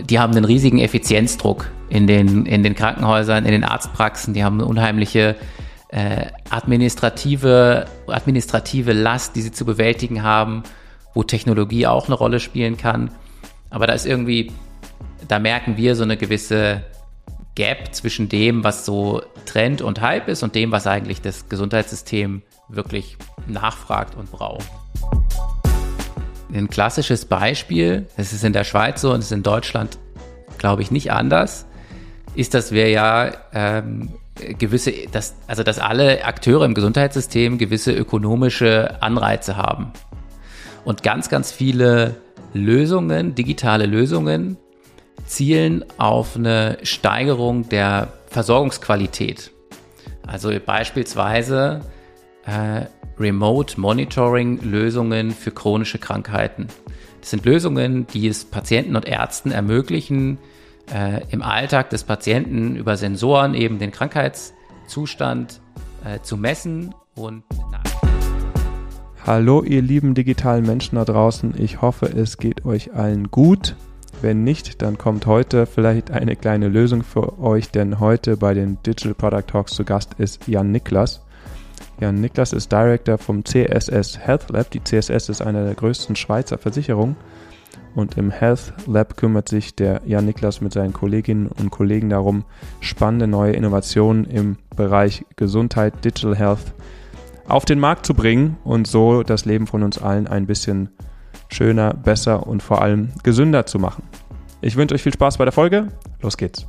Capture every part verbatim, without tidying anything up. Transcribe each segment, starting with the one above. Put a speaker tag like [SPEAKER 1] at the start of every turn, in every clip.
[SPEAKER 1] die haben einen riesigen Effizienzdruck in den, in den Krankenhäusern, in den Arztpraxen. Die haben eine unheimliche äh, administrative, administrative Last, die sie zu bewältigen haben, wo Technologie auch eine Rolle spielen kann. Aber da ist irgendwie, da merken wir so eine gewisse Gap zwischen dem, was so Trend und Hype ist und dem, was eigentlich das Gesundheitssystem wirklich nachfragt und braucht. Ein klassisches Beispiel, das ist in der Schweiz so und es ist in Deutschland, glaube ich, nicht anders, ist, dass wir ja ähm, gewisse, dass, also dass alle Akteure im Gesundheitssystem gewisse ökonomische Anreize haben. Und ganz, ganz viele Lösungen, digitale Lösungen, zielen auf eine Steigerung der Versorgungsqualität. Also beispielsweise äh, Remote Monitoring Lösungen für chronische Krankheiten. Das sind Lösungen, die es Patienten und Ärzten ermöglichen, äh, im Alltag des Patienten über Sensoren eben den Krankheitszustand äh, zu messen und
[SPEAKER 2] Hallo ihr lieben digitalen Menschen da draußen, ich hoffe es geht euch allen gut. Wenn nicht, dann kommt heute vielleicht eine kleine Lösung für euch, denn heute bei den Digital Product Talks zu Gast ist Jan Niklas. Jan Niklas ist Director vom C S S Health Lab. Die C S S ist eine der größten Schweizer Versicherungen und im Health Lab kümmert sich der Jan Niklas mit seinen Kolleginnen und Kollegen darum, spannende neue Innovationen im Bereich Gesundheit, Digital Health auf den Markt zu bringen und so das Leben von uns allen ein bisschen schöner, besser und vor allem gesünder zu machen. Ich wünsche euch viel Spaß bei der Folge. Los geht's.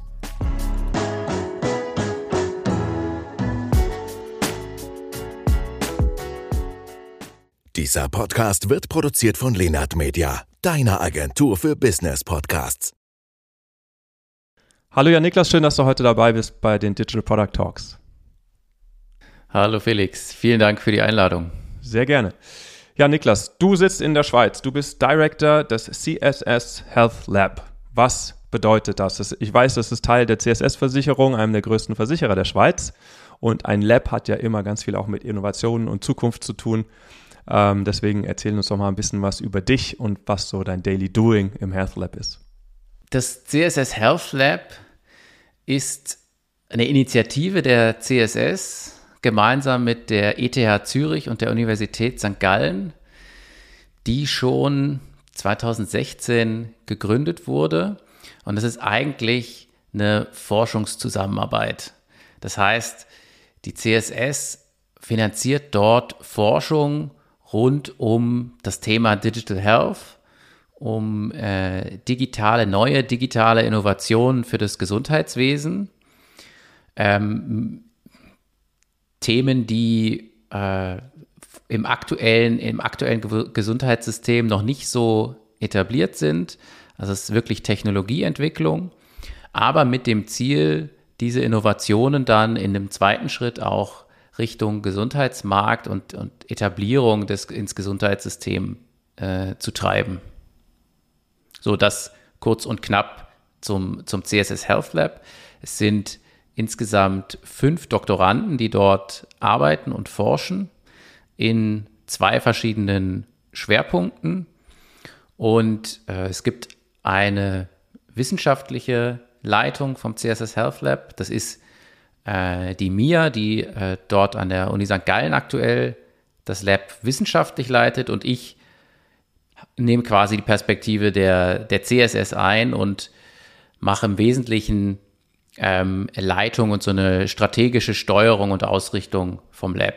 [SPEAKER 3] Dieser Podcast wird produziert von Lenart Media, deiner Agentur für Business Podcasts.
[SPEAKER 2] Hallo Jan Niklas, schön, dass du heute dabei bist bei den Digital Product Talks.
[SPEAKER 1] Hallo Felix, vielen Dank für die Einladung.
[SPEAKER 2] Sehr gerne. Ja, Niklas, du sitzt in der Schweiz. Du bist Director des C S S Health Lab. Was bedeutet das? Ich weiß, das ist Teil der C S S-Versicherung, einem der größten Versicherer der Schweiz. Und ein Lab hat ja immer ganz viel auch mit Innovationen und Zukunft zu tun. Ähm, deswegen erzähl uns doch mal ein bisschen was über dich und was so dein Daily Doing im Health Lab ist.
[SPEAKER 1] Das C S S Health Lab ist eine Initiative der C S S, gemeinsam mit der E T H Zürich und der Universität Sankt Gallen, die schon zweitausendsechzehn gegründet wurde. Und das ist eigentlich eine Forschungszusammenarbeit. Das heißt, die C S S finanziert dort Forschung rund um das Thema Digital Health, um äh, digitale, neue digitale Innovationen für das Gesundheitswesen. Ähm, Themen, die äh, im aktuellen, im aktuellen Ge- Gesundheitssystem noch nicht so etabliert sind. Also es ist wirklich Technologieentwicklung, aber mit dem Ziel, diese Innovationen dann in einem zweiten Schritt auch Richtung Gesundheitsmarkt und, und Etablierung des, ins Gesundheitssystem äh, zu treiben. So, das kurz und knapp zum, zum C S S Health Lab. Es sind insgesamt fünf Doktoranden, die dort arbeiten und forschen in zwei verschiedenen Schwerpunkten. Und äh, es gibt eine wissenschaftliche Leitung vom C S S Health Lab. Das ist äh, die Mia, die äh, dort an der Uni Sankt Gallen aktuell das Lab wissenschaftlich leitet. Und ich nehme quasi die Perspektive der, der C S S ein und mache im Wesentlichen ähm, Leitung und so eine strategische Steuerung und Ausrichtung vom Lab.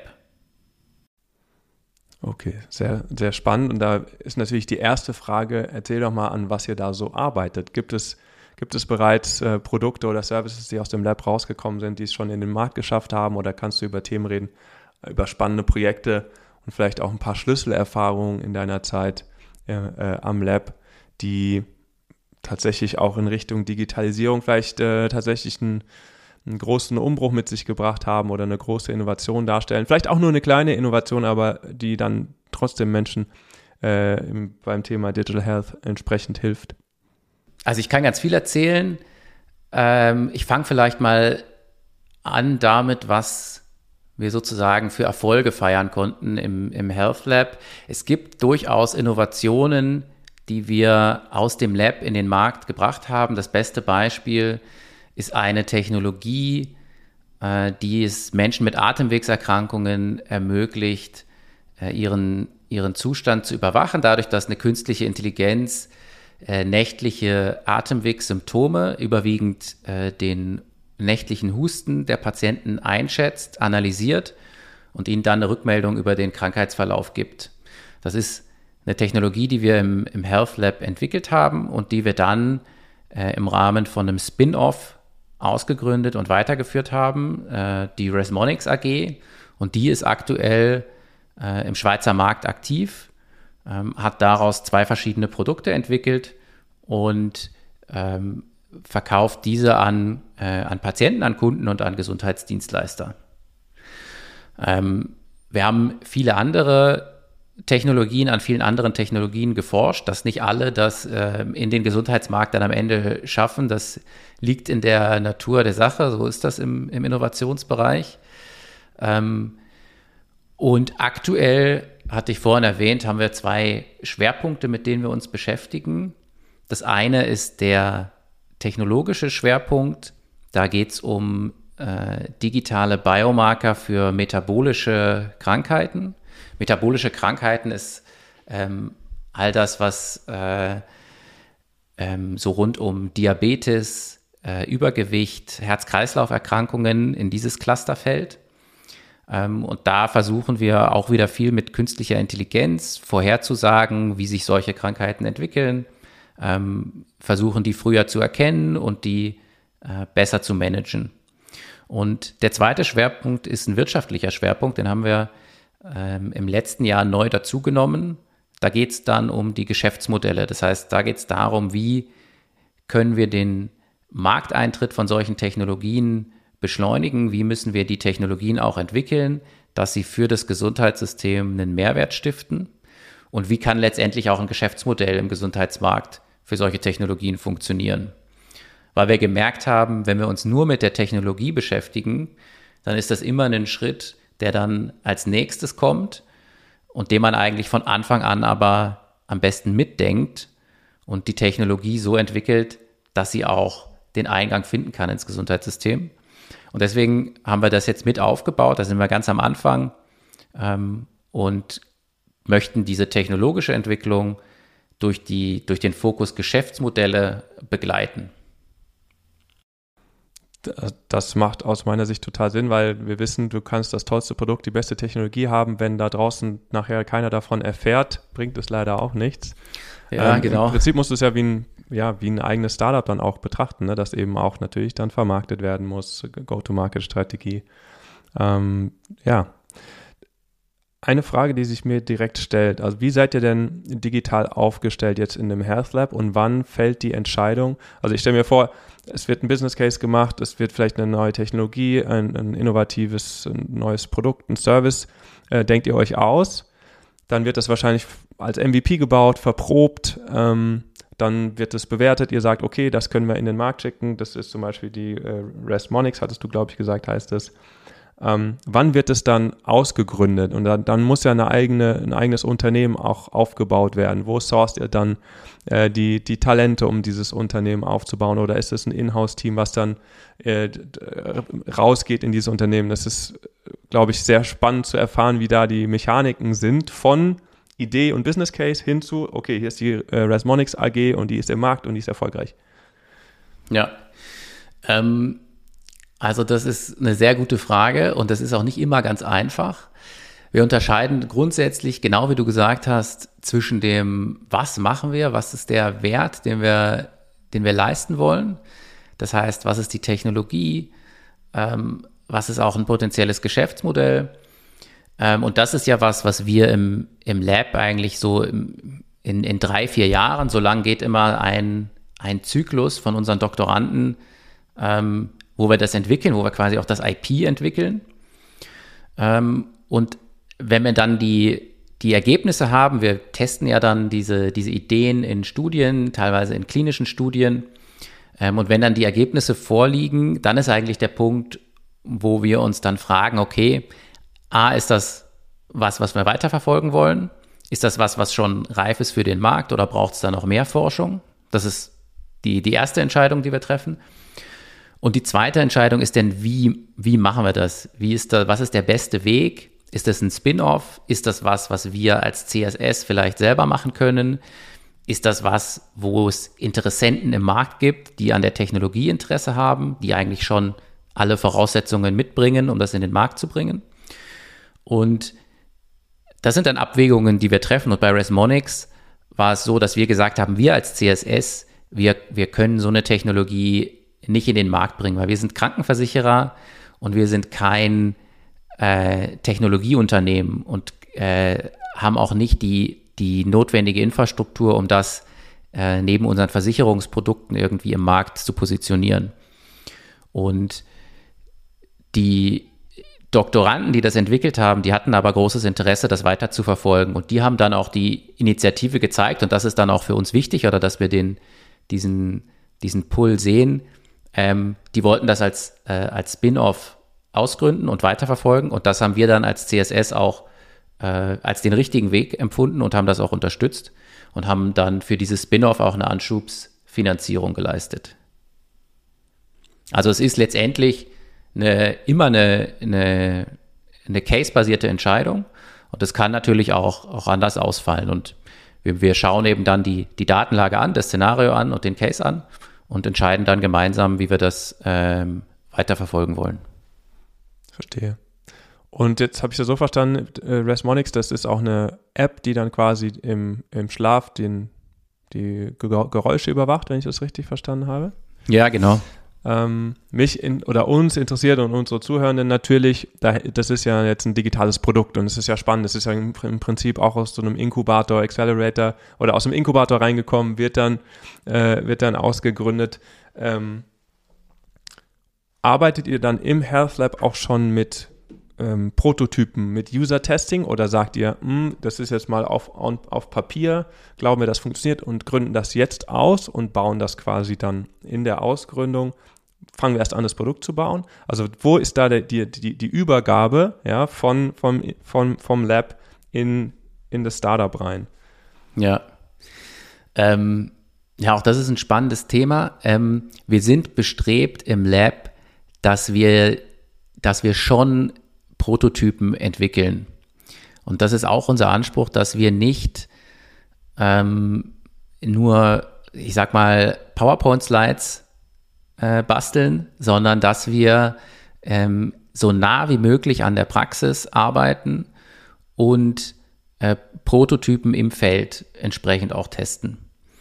[SPEAKER 2] Okay, sehr, sehr spannend. Und da ist natürlich die erste Frage, erzähl doch mal, an was ihr da so arbeitet. Gibt es, gibt es bereits äh, Produkte oder Services, die aus dem Lab rausgekommen sind, die es schon in den Markt geschafft haben? Oder kannst du über Themen reden, über spannende Projekte und vielleicht auch ein paar Schlüsselerfahrungen in deiner Zeit äh, äh, am Lab, die tatsächlich auch in Richtung Digitalisierung vielleicht äh, tatsächlich einen, einen großen Umbruch mit sich gebracht haben oder eine große Innovation darstellen. Vielleicht auch nur eine kleine Innovation, aber die dann trotzdem Menschen äh, im, beim Thema Digital Health entsprechend hilft.
[SPEAKER 1] Also ich kann ganz viel erzählen. Ähm, ich fange vielleicht mal an damit, was wir sozusagen für Erfolge feiern konnten im, im Health Lab. Es gibt durchaus Innovationen, die wir aus dem Lab in den Markt gebracht haben. Das beste Beispiel ist eine Technologie, äh, die es Menschen mit Atemwegserkrankungen ermöglicht, äh, ihren, ihren Zustand zu überwachen, dadurch, dass eine künstliche Intelligenz äh, nächtliche Atemwegssymptome, überwiegend äh, den nächtlichen Husten der Patienten einschätzt, analysiert und ihnen dann eine Rückmeldung über den Krankheitsverlauf gibt. Das ist eine Technologie, die wir im, im Health Lab entwickelt haben und die wir dann äh, im Rahmen von einem Spin-off ausgegründet und weitergeführt haben, äh, die Resmonix A G. Und die ist aktuell äh, im Schweizer Markt aktiv, ähm, hat daraus zwei verschiedene Produkte entwickelt und ähm, verkauft diese an, äh, an Patienten, an Kunden und an Gesundheitsdienstleister. Ähm, wir haben viele andere Technologien, an vielen anderen Technologien geforscht, dass nicht alle das äh, in den Gesundheitsmarkt dann am Ende schaffen. Das liegt in der Natur der Sache, so ist das im, im Innovationsbereich. Ähm, und aktuell, hatte ich vorhin erwähnt, haben wir zwei Schwerpunkte, mit denen wir uns beschäftigen. Das eine ist der technologische Schwerpunkt. Da geht es um äh, digitale Biomarker für metabolische Krankheiten. Metabolische Krankheiten ist ähm, all das, was äh, ähm, so rund um Diabetes, äh, Übergewicht, Herz-Kreislauf-Erkrankungen in dieses Cluster fällt. Ähm, und da versuchen wir auch wieder viel mit künstlicher Intelligenz vorherzusagen, wie sich solche Krankheiten entwickeln, ähm, versuchen die früher zu erkennen und die äh, besser zu managen. Und der zweite Schwerpunkt ist ein wirtschaftlicher Schwerpunkt, den haben wir ähm, im letzten Jahr neu dazugenommen. Da geht es dann um die Geschäftsmodelle. Das heißt, da geht es darum, wie können wir den Markteintritt von solchen Technologien beschleunigen, wie müssen wir die Technologien auch entwickeln, dass sie für das Gesundheitssystem einen Mehrwert stiften und wie kann letztendlich auch ein Geschäftsmodell im Gesundheitsmarkt für solche Technologien funktionieren. Weil wir gemerkt haben, wenn wir uns nur mit der Technologie beschäftigen, dann ist das immer ein Schritt, der dann als nächstes kommt und den man eigentlich von Anfang an aber am besten mitdenkt und die Technologie so entwickelt, dass sie auch den Eingang finden kann ins Gesundheitssystem. Und deswegen haben wir das jetzt mit aufgebaut, da sind wir ganz am Anfang ähm, und möchten diese technologische Entwicklung durch, die, durch den Fokus Geschäftsmodelle begleiten.
[SPEAKER 2] Das macht aus meiner Sicht total Sinn, weil wir wissen, du kannst das tollste Produkt, die beste Technologie haben. Wenn da draußen nachher keiner davon erfährt, bringt es leider auch nichts.
[SPEAKER 1] Ja,
[SPEAKER 2] ähm,
[SPEAKER 1] genau.
[SPEAKER 2] Im Prinzip musst du es ja wie ein, ja, wie ein eigenes Startup dann auch betrachten, ne? Das eben auch natürlich dann vermarktet werden muss, Go-to-Market-Strategie. Ähm, ja. Eine Frage, die sich mir direkt stellt, also wie seid ihr denn digital aufgestellt jetzt in dem Health Lab und wann fällt die Entscheidung? Also ich stelle mir vor, es wird ein Business Case gemacht, es wird vielleicht eine neue Technologie, ein, ein innovatives ein neues Produkt, ein Service, äh, denkt ihr euch aus, dann wird das wahrscheinlich als M V P gebaut, verprobt, ähm, dann wird es bewertet, ihr sagt, okay, das können wir in den Markt schicken, das ist zum Beispiel die äh, Resmonix, hattest du, glaube ich, gesagt, heißt es. Ähm, wann wird es dann ausgegründet? Und dann, dann muss ja eine eigene, ein eigenes Unternehmen auch aufgebaut werden. Wo sourced ihr dann äh, die, die Talente, um dieses Unternehmen aufzubauen? Oder ist es ein Inhouse-Team, was dann äh, rausgeht in dieses Unternehmen? Das ist, glaube ich, sehr spannend zu erfahren, wie da die Mechaniken sind von Idee und Business Case hin zu, okay, hier ist die äh, Resmonix A G und die ist im Markt und die ist erfolgreich.
[SPEAKER 1] Ja, ähm Also das ist eine sehr gute Frage und das ist auch nicht immer ganz einfach. Wir unterscheiden grundsätzlich, genau wie du gesagt hast, zwischen dem, was machen wir, was ist der Wert, den wir, den wir leisten wollen. Das heißt, was ist die Technologie, ähm, was ist auch ein potenzielles Geschäftsmodell. Ähm, und das ist ja was, was wir im, im Lab eigentlich so im, in, in drei, vier Jahren, so lang geht immer ein, ein Zyklus von unseren Doktoranden, ähm, wo wir das entwickeln, wo wir quasi auch das I P entwickeln. Ähm, und wenn wir dann die, die Ergebnisse haben, wir testen ja dann diese, diese Ideen in Studien, teilweise in klinischen Studien. Ähm, und wenn dann die Ergebnisse vorliegen, dann ist eigentlich der Punkt, wo wir uns dann fragen, okay, A, ist das was, was wir weiterverfolgen wollen? ist das was, was schon reif ist für den Markt oder braucht es da noch mehr Forschung? Das ist die, die erste Entscheidung, die wir treffen. Und die zweite Entscheidung ist dann, wie, wie machen wir das? Wie ist da, was ist der beste Weg? Ist das ein Spin-off? Ist das was, was wir als C S S vielleicht selber machen können? Ist das was, wo es Interessenten im Markt gibt, die an der Technologie Interesse haben, die eigentlich schon alle Voraussetzungen mitbringen, um das in den Markt zu bringen? Und das sind dann Abwägungen, die wir treffen. Und bei Resmonix war es so, dass wir gesagt haben, wir als C S S, wir, wir können so eine Technologie nicht in den Markt bringen, weil wir sind Krankenversicherer und wir sind kein äh, Technologieunternehmen und äh, haben auch nicht die, die notwendige Infrastruktur, um das äh, neben unseren Versicherungsprodukten irgendwie im Markt zu positionieren. Und die Doktoranden, die das entwickelt haben, die hatten aber großes Interesse, das weiter zu verfolgen. Und die haben dann auch die Initiative gezeigt, und das ist dann auch für uns wichtig, oder dass wir den, diesen, diesen Pull sehen. Ähm, die wollten das als, äh, als Spin-off ausgründen und weiterverfolgen. Und das haben wir dann als C S S auch äh, als den richtigen Weg empfunden und haben das auch unterstützt und haben dann für dieses Spin-off auch eine Anschubsfinanzierung geleistet. Also es ist letztendlich eine, immer eine, eine, eine case-basierte Entscheidung, und das kann natürlich auch, auch anders ausfallen. Und wir, wir schauen eben dann die, die Datenlage an, das Szenario an und den Case an und entscheiden dann gemeinsam, wie wir das ähm, weiterverfolgen wollen.
[SPEAKER 2] Verstehe. Und jetzt habe ich das so verstanden, äh, Resmonix, das ist auch eine App, die dann quasi im, im Schlaf den, die Geräusche überwacht, wenn ich das richtig verstanden habe.
[SPEAKER 1] Ja, genau.
[SPEAKER 2] Ähm, mich in, oder uns interessiert und unsere Zuhörenden natürlich, da, das ist ja jetzt ein digitales Produkt und es ist ja spannend, es ist ja im, im Prinzip auch aus so einem Inkubator, Accelerator oder aus dem Inkubator reingekommen, wird dann, äh, wird dann ausgegründet. Ähm, arbeitet ihr dann im Health Lab auch schon mit ähm, Prototypen, mit User-Testing, oder sagt ihr, das ist jetzt mal auf, on, auf Papier, glauben wir, das funktioniert und gründen das jetzt aus und bauen das quasi dann in der Ausgründung, fangen wir erst an, das Produkt zu bauen? Also wo ist da der, die, die, die Übergabe, ja, von, vom, vom, vom Lab in, in das Startup rein?
[SPEAKER 1] Ja, ähm, ja, auch das ist ein spannendes Thema. Ähm, wir sind bestrebt im Lab, dass wir, dass wir schon Prototypen entwickeln. Und das ist auch unser Anspruch, dass wir nicht ähm, nur, ich sag mal, PowerPoint-Slides äh, basteln, sondern dass wir ähm, so nah wie möglich an der Praxis arbeiten und äh, Prototypen im Feld entsprechend auch testen.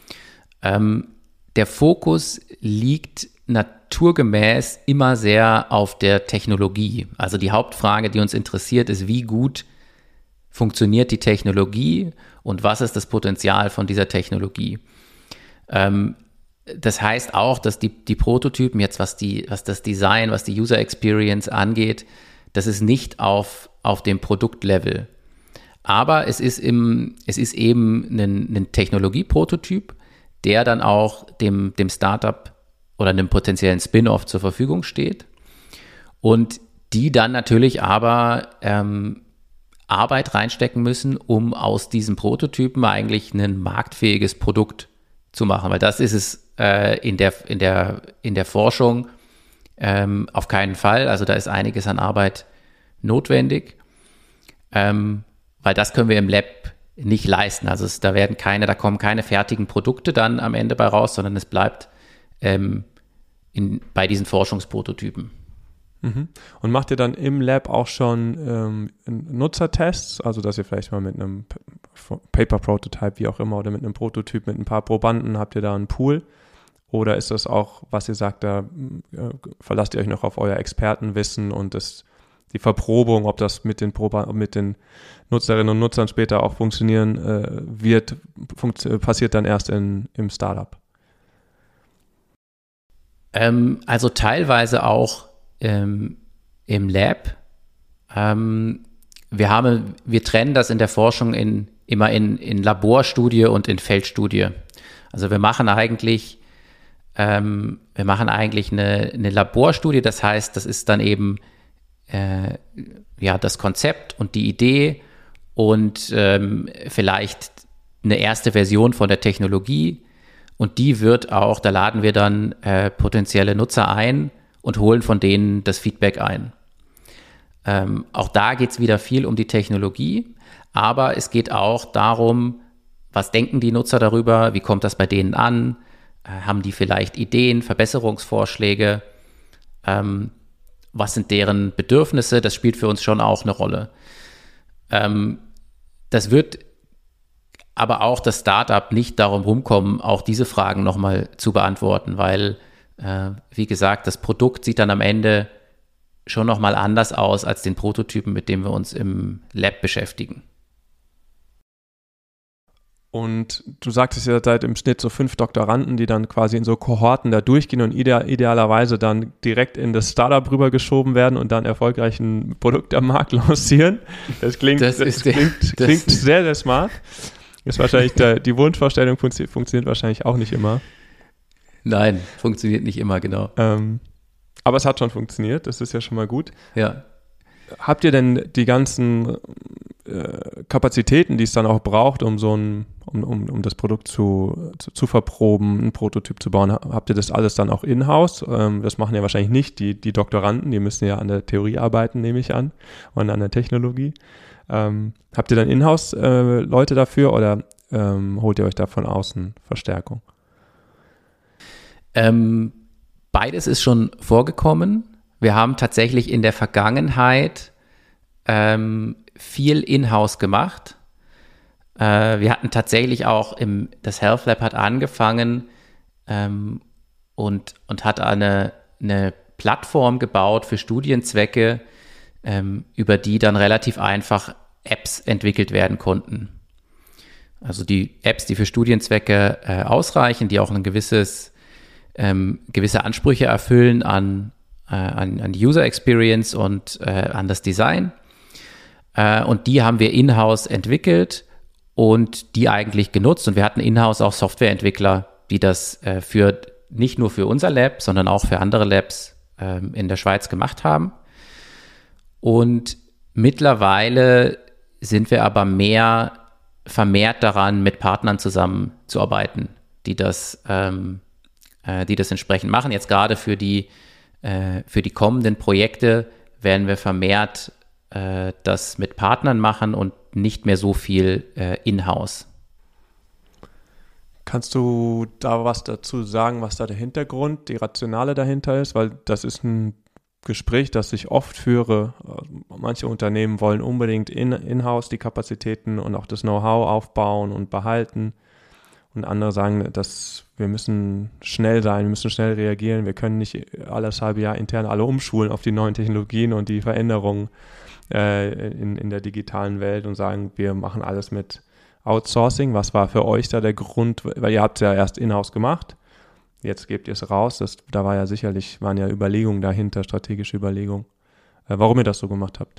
[SPEAKER 1] Ähm, der Fokus liegt naturgemäß immer sehr auf der Technologie. Also die Hauptfrage, die uns interessiert, ist, wie gut funktioniert die Technologie und was ist das Potenzial von dieser Technologie. Ähm, das heißt auch, dass die, die Prototypen jetzt, was, die, was das Design, was die User Experience angeht, das ist nicht auf, auf dem Produktlevel. Aber es ist, im, es ist eben ein, ein Technologieprototyp, der dann auch dem, dem Startup oder einem potenziellen Spin-off zur Verfügung steht und die dann natürlich aber ähm, Arbeit reinstecken müssen, um aus diesem Prototypen eigentlich ein marktfähiges Produkt zu machen, weil das ist es äh, in der, in der, in der Forschung ähm, auf keinen Fall. Also da ist einiges an Arbeit notwendig, ähm, weil das können wir im Lab nicht leisten. Also es, da werden keine, da kommen keine fertigen Produkte dann am Ende bei raus, sondern es bleibt ähm, in, bei diesen Forschungsprototypen.
[SPEAKER 2] Mhm. Und macht ihr dann im Lab auch schon ähm, Nutzertests, also dass ihr vielleicht mal mit einem Paper-Prototype, wie auch immer, oder mit einem Prototyp mit ein paar Probanden, habt ihr da einen Pool? Oder ist das auch, was ihr sagt, da äh, verlasst ihr euch noch auf euer Expertenwissen und das, die Verprobung, ob das mit den, Proba- mit den Nutzerinnen und Nutzern später auch funktionieren äh, wird, funktio- passiert dann erst in, im Startup?
[SPEAKER 1] Ähm, also teilweise auch ähm, im Lab. Ähm, wir haben, wir trennen das in der Forschung in, immer in, in Laborstudie und in Feldstudie. Also wir machen eigentlich, ähm, wir machen eigentlich eine, eine Laborstudie, das heißt, das ist dann eben äh, ja das Konzept und die Idee und ähm, vielleicht eine erste Version von der Technologie. Und die wird auch, da laden wir dann äh, potenzielle Nutzer ein und holen von denen das Feedback ein. Ähm, auch da geht es wieder viel um die Technologie, aber es geht auch darum, was denken die Nutzer darüber, wie kommt das bei denen an, äh, haben die vielleicht Ideen, Verbesserungsvorschläge, ähm, was sind deren Bedürfnisse, das spielt für uns schon auch eine Rolle. Ähm, das wird aber auch das Startup nicht darum rumkommen, auch diese Fragen nochmal zu beantworten, weil, äh, wie gesagt, das Produkt sieht dann am Ende schon nochmal anders aus als den Prototypen, mit dem wir uns im Lab beschäftigen.
[SPEAKER 2] Und du sagtest, ihr seid im Schnitt so fünf Doktoranden, die dann quasi in so Kohorten da durchgehen und ideal, idealerweise dann direkt in das Startup rübergeschoben werden und dann erfolgreich ein Produkt am Markt lancieren. Das klingt,
[SPEAKER 1] das
[SPEAKER 2] das
[SPEAKER 1] ist
[SPEAKER 2] klingt,
[SPEAKER 1] der,
[SPEAKER 2] klingt
[SPEAKER 1] das
[SPEAKER 2] sehr, sehr smart. Ist wahrscheinlich der, die Wunschvorstellung funzi- funktioniert wahrscheinlich auch nicht immer.
[SPEAKER 1] Nein, funktioniert nicht immer, genau.
[SPEAKER 2] Ähm, aber es hat schon funktioniert, das ist ja schon mal gut.
[SPEAKER 1] Ja.
[SPEAKER 2] Habt ihr denn die ganzen äh, Kapazitäten, die es dann auch braucht, um so ein, um, um, um das Produkt zu, zu, zu verproben, einen Prototyp zu bauen, habt ihr das alles dann auch in-house? Ähm, das machen ja wahrscheinlich nicht die, die Doktoranden, die müssen ja an der Theorie arbeiten, nehme ich an, und an der Technologie. Ähm, habt ihr dann in-house äh, Leute dafür oder ähm, holt ihr euch da von außen Verstärkung?
[SPEAKER 1] Ähm, beides ist schon vorgekommen. Wir haben tatsächlich in der Vergangenheit ähm, viel in-house gemacht. Äh, wir hatten tatsächlich auch, im, das Health Lab hat angefangen ähm, und, und hat eine, eine Plattform gebaut für Studienzwecke, ähm, über die dann relativ einfach Apps entwickelt werden konnten. Also die Apps, die für Studienzwecke äh, ausreichen, die auch ein gewisses, ähm, gewisse Ansprüche erfüllen an, äh, an, an die User Experience und äh, an das Design. Äh, und die haben wir in-house entwickelt und die eigentlich genutzt. Und wir hatten in-house auch Softwareentwickler, die das äh, für nicht nur für unser Lab, sondern auch für andere Labs äh, in der Schweiz gemacht haben. Und mittlerweile sind wir aber mehr vermehrt daran, mit Partnern zusammenzuarbeiten, die das, ähm, äh, die das entsprechend machen. Jetzt gerade für die, äh, für die kommenden Projekte werden wir vermehrt äh, das mit Partnern machen und nicht mehr so viel äh, in-house.
[SPEAKER 2] Kannst du da was dazu sagen, was da der Hintergrund, die Rationale dahinter ist? Weil das ist ein Gespräch, das ich oft führe. Manche Unternehmen wollen unbedingt in, in-house die Kapazitäten und auch das Know-how aufbauen und behalten. Und andere sagen, dass wir müssen schnell sein, wir müssen schnell reagieren. Wir können nicht alles halbe Jahr intern alle umschulen auf die neuen Technologien und die Veränderungen äh, in, in der digitalen Welt und sagen, wir machen alles mit Outsourcing. Was war für euch da der Grund? Weil ihr habt es ja erst in-house gemacht. Jetzt gebt ihr es raus. Das, da war ja sicherlich, waren ja Überlegungen dahinter, strategische Überlegungen, äh, warum ihr das so gemacht habt.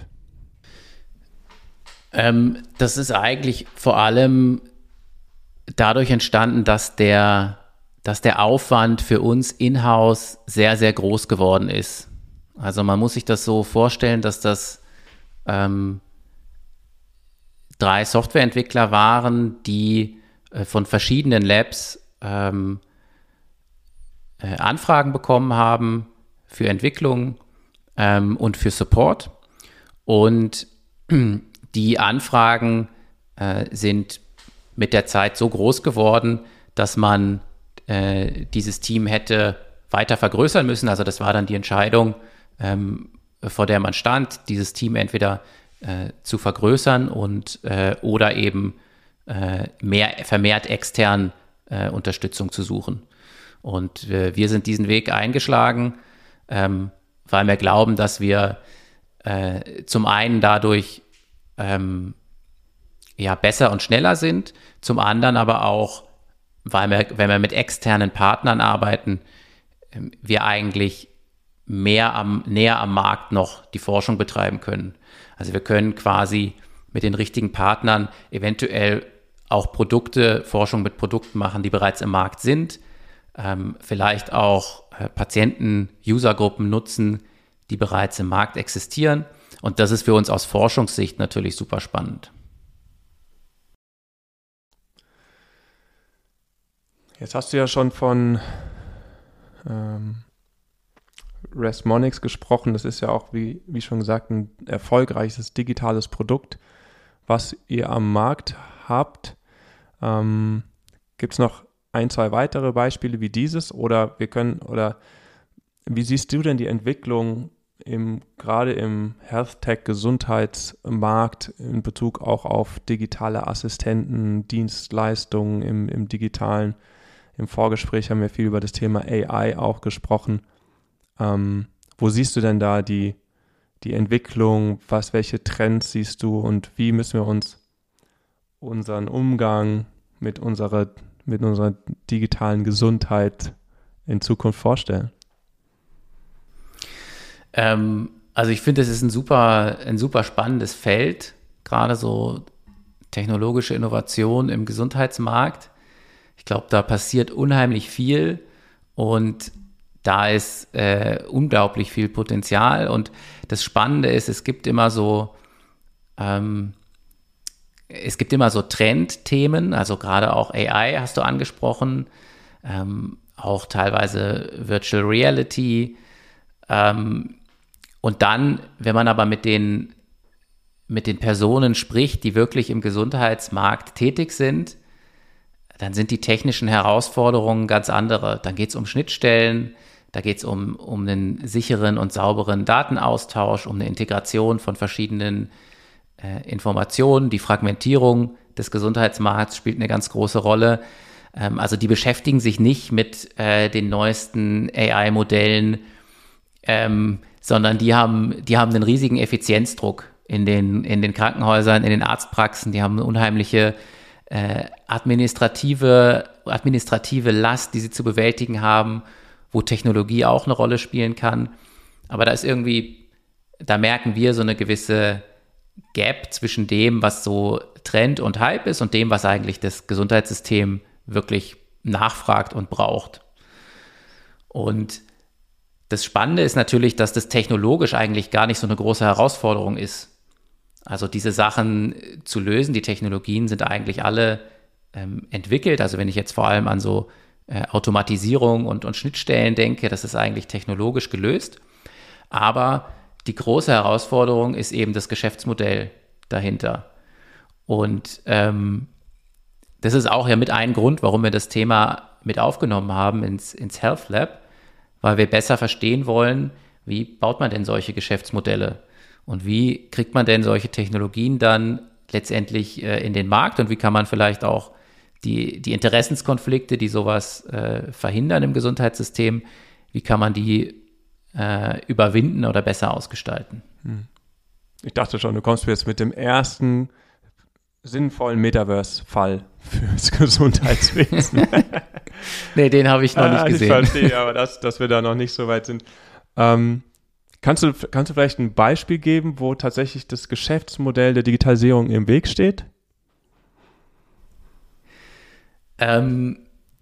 [SPEAKER 1] Ähm, das ist eigentlich vor allem dadurch entstanden, dass der, dass der Aufwand für uns in-house sehr, sehr groß geworden ist. Also man muss sich das so vorstellen, dass das ähm, drei Softwareentwickler waren, die äh, von verschiedenen Labs ähm, äh, Anfragen bekommen haben für Entwicklung ähm, und für Support. Und die Anfragen äh, sind mit der Zeit so groß geworden, dass man äh, dieses Team hätte weiter vergrößern müssen. Also das war dann die Entscheidung, ähm, vor der man stand, dieses Team entweder äh, zu vergrößern und äh, oder eben äh, mehr vermehrt extern äh, Unterstützung zu suchen. Und äh, wir sind diesen Weg eingeschlagen, ähm, weil wir glauben, dass wir äh, zum einen dadurch ähm, ja, besser und schneller sind, zum anderen aber auch, weil wir, wenn wir mit externen Partnern arbeiten, wir eigentlich mehr am, näher am Markt noch die Forschung betreiben können. Also wir können quasi mit den richtigen Partnern eventuell auch Produkte, Forschung mit Produkten machen, die bereits im Markt sind, ähm, vielleicht auch äh, Patienten, Usergruppen nutzen, die bereits im Markt existieren. Und das ist für uns aus Forschungssicht natürlich super spannend.
[SPEAKER 2] Jetzt hast du ja schon von ähm, Resmonix gesprochen. Das ist ja auch, wie, wie schon gesagt, ein erfolgreiches digitales Produkt, was ihr am Markt habt. Ähm, gibt es noch ein, zwei weitere Beispiele wie dieses? Oder wir können, oder wie siehst du denn die Entwicklung im, gerade im Health-Tech-Gesundheitsmarkt in Bezug auch auf digitale Assistenten, Dienstleistungen im, im digitalen? Im Vorgespräch haben wir viel über das Thema A I auch gesprochen. Ähm, wo siehst du denn da die, die Entwicklung? Was, welche Trends siehst du und wie müssen wir uns unseren Umgang mit unserer, mit unserer digitalen Gesundheit in Zukunft vorstellen?
[SPEAKER 1] Ähm, also ich finde, es ist ein super, ein super spannendes Feld, gerade so technologische Innovation im Gesundheitsmarkt. Ich glaube, da passiert unheimlich viel und da ist äh, unglaublich viel Potenzial. Und das Spannende ist, es gibt immer so, ähm, es gibt immer so Trendthemen, also gerade auch A I hast du angesprochen, ähm, auch teilweise Virtual Reality. Ähm, und dann, wenn man aber mit den, mit den Personen spricht, die wirklich im Gesundheitsmarkt tätig sind, dann sind die technischen Herausforderungen ganz andere. Dann geht es um Schnittstellen, da geht es um, um einen sicheren und sauberen Datenaustausch, um eine Integration von verschiedenen äh, Informationen. Die Fragmentierung des Gesundheitsmarkts spielt eine ganz große Rolle. Ähm, also die beschäftigen sich nicht mit äh, den neuesten A I-Modellen, ähm, sondern die haben, die haben einen riesigen Effizienzdruck in den, in den Krankenhäusern, in den Arztpraxen. Die haben eine unheimliche äh, administrative, administrative Last, die sie zu bewältigen haben, wo Technologie auch eine Rolle spielen kann. Aber da ist irgendwie, da merken wir so eine gewisse Gap zwischen dem, was so Trend und Hype ist und dem, was eigentlich das Gesundheitssystem wirklich nachfragt und braucht. Und das Spannende ist natürlich, dass das technologisch eigentlich gar nicht so eine große Herausforderung ist. Also diese Sachen zu lösen, die Technologien sind eigentlich alle ähm, entwickelt. Also wenn ich jetzt vor allem an so äh, Automatisierung und, und Schnittstellen denke, das ist eigentlich technologisch gelöst. Aber die große Herausforderung ist eben das Geschäftsmodell dahinter. Und ähm, das ist auch ja mit ein Grund, warum wir das Thema mit aufgenommen haben ins, ins Health Lab, weil wir besser verstehen wollen, wie baut man denn solche Geschäftsmodelle und wie kriegt man denn solche Technologien dann letztendlich äh, in den Markt und wie kann man vielleicht auch die, die Interessenskonflikte, die sowas äh, verhindern im Gesundheitssystem, wie kann man die äh, überwinden oder besser ausgestalten.
[SPEAKER 2] Ich dachte schon, du kommst jetzt mit dem ersten sinnvollen Metaverse-Fall fürs Gesundheitswesen.
[SPEAKER 1] Nee, den habe ich noch nicht
[SPEAKER 2] ah,
[SPEAKER 1] gesehen.
[SPEAKER 2] Ich verstehe, aber das, dass wir da noch nicht so weit sind. Ähm, kannst du, kannst du vielleicht ein Beispiel geben, wo tatsächlich das Geschäftsmodell der Digitalisierung im Weg steht?
[SPEAKER 1] Ähm,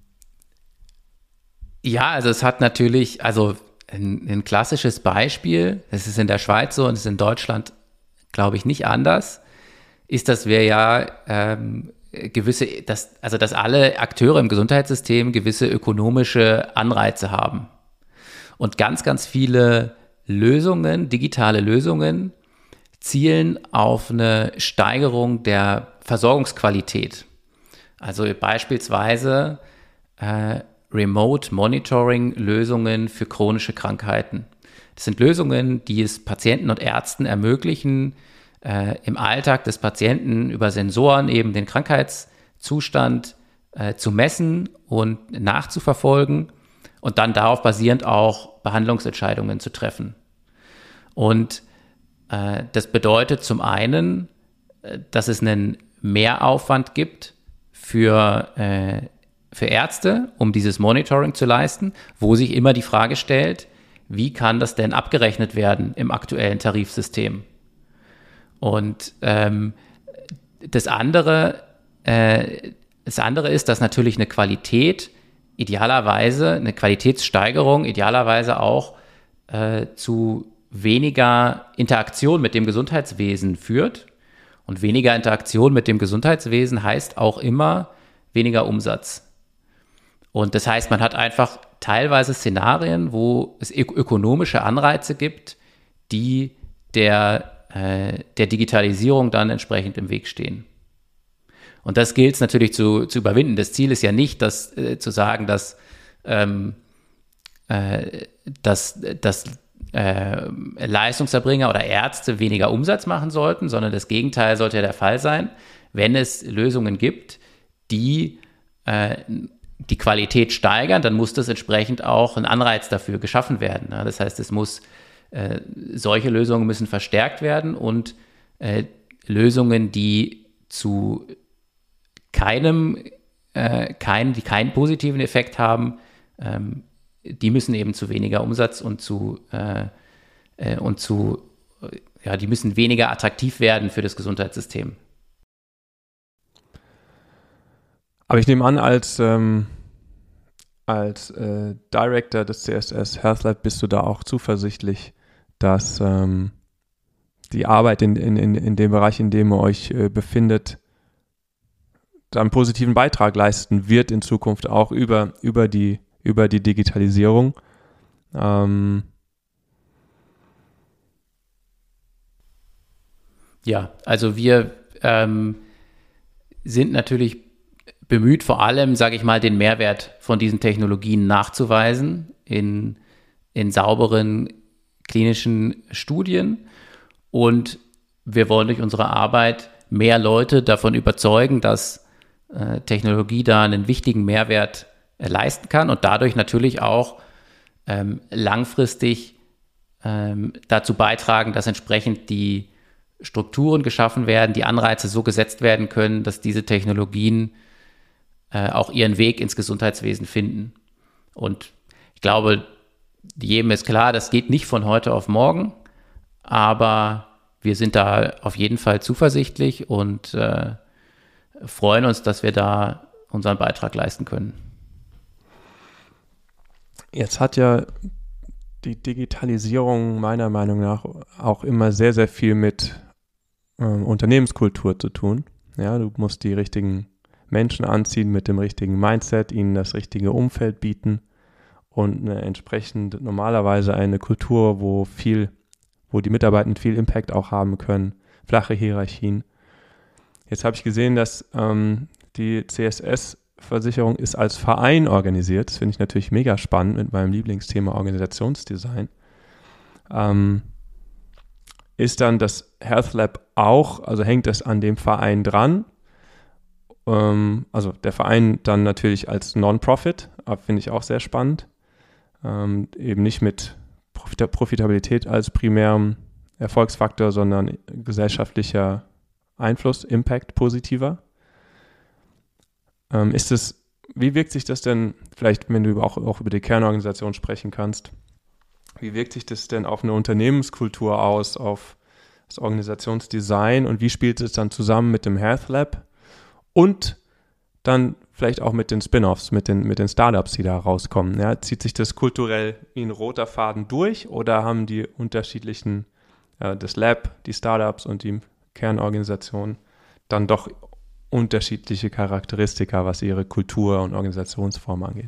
[SPEAKER 1] ja, also es hat natürlich, also ein, ein klassisches Beispiel, das ist in der Schweiz so und ist in Deutschland, glaube ich, nicht anders, ist, dass wir ja ähm, gewisse, dass, also dass alle Akteure im Gesundheitssystem gewisse ökonomische Anreize haben. Und ganz, ganz viele Lösungen, digitale Lösungen, zielen auf eine Steigerung der Versorgungsqualität. Also beispielsweise äh, Remote-Monitoring-Lösungen für chronische Krankheiten. Das sind Lösungen, die es Patienten und Ärzten ermöglichen, äh, im Alltag des Patienten über Sensoren eben den Krankheitszustand äh, zu messen und nachzuverfolgen und dann darauf basierend auch Behandlungsentscheidungen zu treffen. Und äh, das bedeutet zum einen, äh, dass es einen Mehraufwand gibt für, äh, für Ärzte, um dieses Monitoring zu leisten, wo sich immer die Frage stellt, wie kann das denn abgerechnet werden im aktuellen Tarifsystem? Und ähm, das andere, äh, das andere ist, dass natürlich eine Qualität idealerweise, eine Qualitätssteigerung idealerweise auch äh, zu weniger Interaktion mit dem Gesundheitswesen führt. Und weniger Interaktion mit dem Gesundheitswesen heißt auch immer weniger Umsatz. Und das heißt, man hat einfach teilweise Szenarien, wo es ök- ökonomische Anreize gibt, die der, äh, der Digitalisierung dann entsprechend im Weg stehen. Und das gilt es natürlich zu, zu überwinden. Das Ziel ist ja nicht, dass, äh, zu sagen, dass, ähm, äh, dass, dass äh, Leistungserbringer oder Ärzte weniger Umsatz machen sollten, sondern das Gegenteil sollte ja der Fall sein, wenn es Lösungen gibt, die äh, die Qualität steigern, dann muss das entsprechend auch ein Anreiz dafür geschaffen werden. Ja? Das heißt, es muss, äh, solche Lösungen müssen verstärkt werden und äh, Lösungen, die zu keinem, äh, kein, die keinen positiven Effekt haben, ähm, die müssen eben zu weniger Umsatz und zu, äh, äh, und zu, ja, die müssen weniger attraktiv werden für das Gesundheitssystem.
[SPEAKER 2] Aber ich nehme an, als, ähm, als äh, Director des C S S Health Lab bist du da auch zuversichtlich, dass ähm, die Arbeit in, in, in, in dem Bereich, in dem ihr euch äh, befindet, da einen positiven Beitrag leisten wird in Zukunft auch über, über, die, über die Digitalisierung. Ähm
[SPEAKER 1] ja, also wir ähm, sind natürlich bemüht, vor allem, sage ich mal, den Mehrwert von diesen Technologien nachzuweisen in, in sauberen klinischen Studien. Und wir wollen durch unsere Arbeit mehr Leute davon überzeugen, dass äh, Technologie da einen wichtigen Mehrwert äh, leisten kann und dadurch natürlich auch ähm, langfristig ähm, dazu beitragen, dass entsprechend die Strukturen geschaffen werden, die Anreize so gesetzt werden können, dass diese Technologien äh, auch ihren Weg ins Gesundheitswesen finden. Und ich glaube, jedem ist klar, das geht nicht von heute auf morgen, aber wir sind da auf jeden Fall zuversichtlich und äh, freuen uns, dass wir da unseren Beitrag leisten können.
[SPEAKER 2] Jetzt hat ja die Digitalisierung meiner Meinung nach auch immer sehr, sehr viel mit ähm, Unternehmenskultur zu tun. Ja, du musst die richtigen Menschen anziehen mit dem richtigen Mindset, ihnen das richtige Umfeld bieten und eine entsprechend normalerweise eine Kultur, wo viel, wo die Mitarbeitenden viel Impact auch haben können, flache Hierarchien. Jetzt habe ich gesehen, dass ähm, die C S S-Versicherung ist als Verein organisiert. Das finde ich natürlich mega spannend mit meinem Lieblingsthema Organisationsdesign. Ähm, ist dann das Health Lab auch, also hängt das an dem Verein dran? Ähm, also der Verein dann natürlich als Non-Profit, finde ich auch sehr spannend. Ähm, eben nicht mit Profita- Profitabilität als primärem Erfolgsfaktor, sondern gesellschaftlicher Einfluss, Impact, positiver. Ähm, ist es, wie wirkt sich das denn, vielleicht wenn du auch, auch über die Kernorganisation sprechen kannst, wie wirkt sich das denn auf eine Unternehmenskultur aus, auf das Organisationsdesign und wie spielt es dann zusammen mit dem Health Lab und dann vielleicht auch mit den Spin-Offs, mit den, mit den Startups, die da rauskommen? Ja, zieht sich das kulturell wie ein roter Faden durch oder haben die unterschiedlichen, äh, das Lab, die Startups und die Kernorganisation dann doch unterschiedliche Charakteristika, was ihre Kultur und Organisationsform angeht?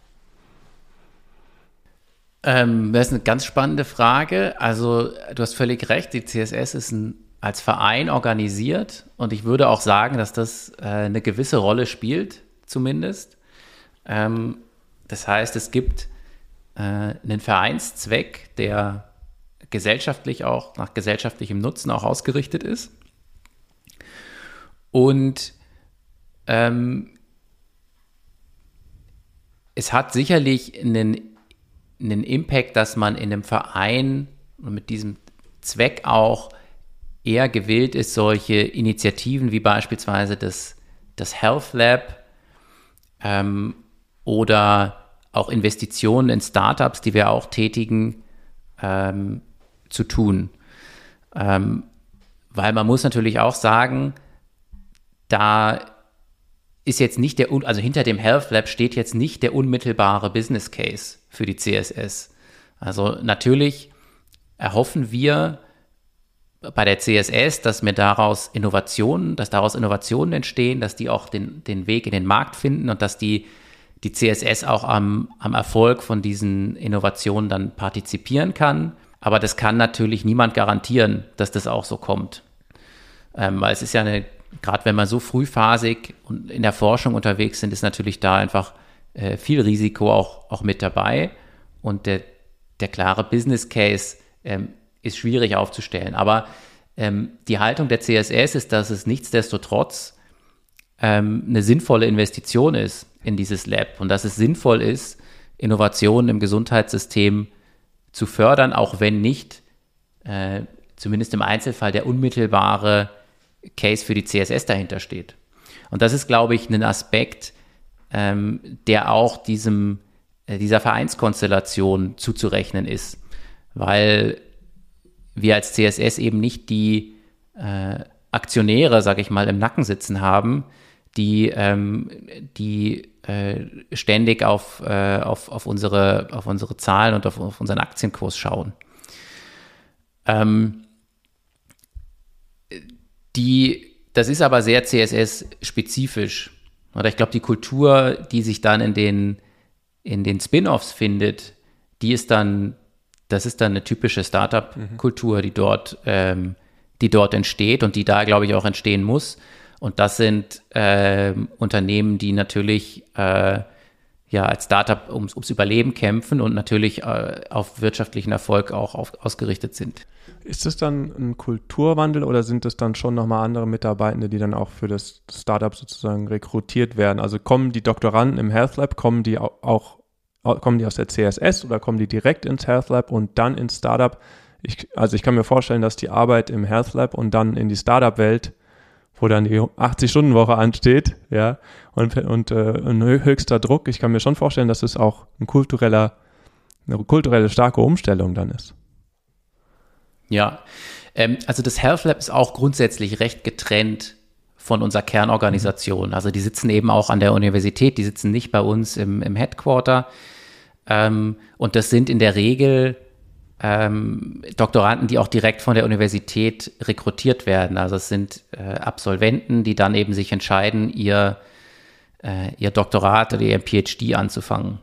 [SPEAKER 1] Ähm, das ist eine ganz spannende Frage. Also du hast völlig recht, die C S S ist ein, als Verein organisiert und ich würde auch sagen, dass das äh, eine gewisse Rolle spielt, zumindest. Ähm, das heißt, es gibt äh, einen Vereinszweck, der gesellschaftlich auch, nach gesellschaftlichem Nutzen auch ausgerichtet ist. Und ähm, es hat sicherlich einen, einen Impact, dass man in einem Verein und mit diesem Zweck auch eher gewillt ist, solche Initiativen wie beispielsweise das, das Health Lab ähm, oder auch Investitionen in Startups, die wir auch tätigen, ähm, zu tun. Ähm, weil man muss natürlich auch sagen, da ist jetzt nicht der, also hinter dem Health Lab steht jetzt nicht der unmittelbare Business Case für die C S S. Also natürlich erhoffen wir bei der C S S, dass mir daraus Innovationen, dass daraus Innovationen entstehen, dass die auch den, den Weg in den Markt finden und dass die die C S S auch am, am Erfolg von diesen Innovationen dann partizipieren kann. Aber das kann natürlich niemand garantieren, dass das auch so kommt. Ähm, weil es ist ja eine, gerade wenn man so frühphasig und in der Forschung unterwegs sind, ist natürlich da einfach äh, viel Risiko auch, auch mit dabei. Und der, der klare Business Case ähm, ist schwierig aufzustellen. Aber ähm, die Haltung der C S S ist, dass es nichtsdestotrotz ähm, eine sinnvolle Investition ist in dieses Lab und dass es sinnvoll ist, Innovationen im Gesundheitssystem zu fördern, auch wenn nicht, äh, zumindest im Einzelfall, der unmittelbare Case für die C S S dahinter steht. Und das ist, glaube ich, ein Aspekt, ähm, der auch diesem, äh, dieser Vereinskonstellation zuzurechnen ist, weil wir als C S S eben nicht die äh, Aktionäre, sage ich mal, im Nacken sitzen haben, die, ähm, die äh, ständig auf, äh, auf, auf, unsere, auf unsere Zahlen und auf, auf unseren Aktienkurs schauen. Ähm, die, das ist aber sehr C S S-spezifisch. Oder ich glaube, die Kultur, die sich dann in den, in den Spin-offs findet, die ist dann, das ist dann eine typische Startup-Kultur, die dort, ähm, die dort entsteht und die da, glaube ich, auch entstehen muss. Und das sind äh, Unternehmen, die natürlich äh, ja als Startup ums, ums Überleben kämpfen und natürlich äh, auf wirtschaftlichen Erfolg auch auf, ausgerichtet sind.
[SPEAKER 2] Ist es dann ein Kulturwandel oder sind es dann schon nochmal andere Mitarbeitende, die dann auch für das Startup sozusagen rekrutiert werden? Also kommen die Doktoranden im Health Lab, kommen die auch, kommen die aus der C S S oder kommen die direkt ins Health Lab und dann ins Startup? Ich, also ich kann mir vorstellen, dass die Arbeit im Health Lab und dann in die Startup-Welt, wo dann die achtzig-Stunden-Woche ansteht, ja, und, und äh, ein höchster Druck. Ich kann mir schon vorstellen, dass es auch ein kultureller, eine kulturelle starke Umstellung dann ist.
[SPEAKER 1] Ja, ähm, also das Health Lab ist auch grundsätzlich recht getrennt von unserer Kernorganisation. Also die sitzen eben auch an der Universität, die sitzen nicht bei uns im, im Headquarter. Ähm, und das sind in der Regel Ähm, Doktoranden, die auch direkt von der Universität rekrutiert werden. Also es sind äh, Absolventen, die dann eben sich entscheiden, ihr, äh, ihr Doktorat oder ihr PhD anzufangen.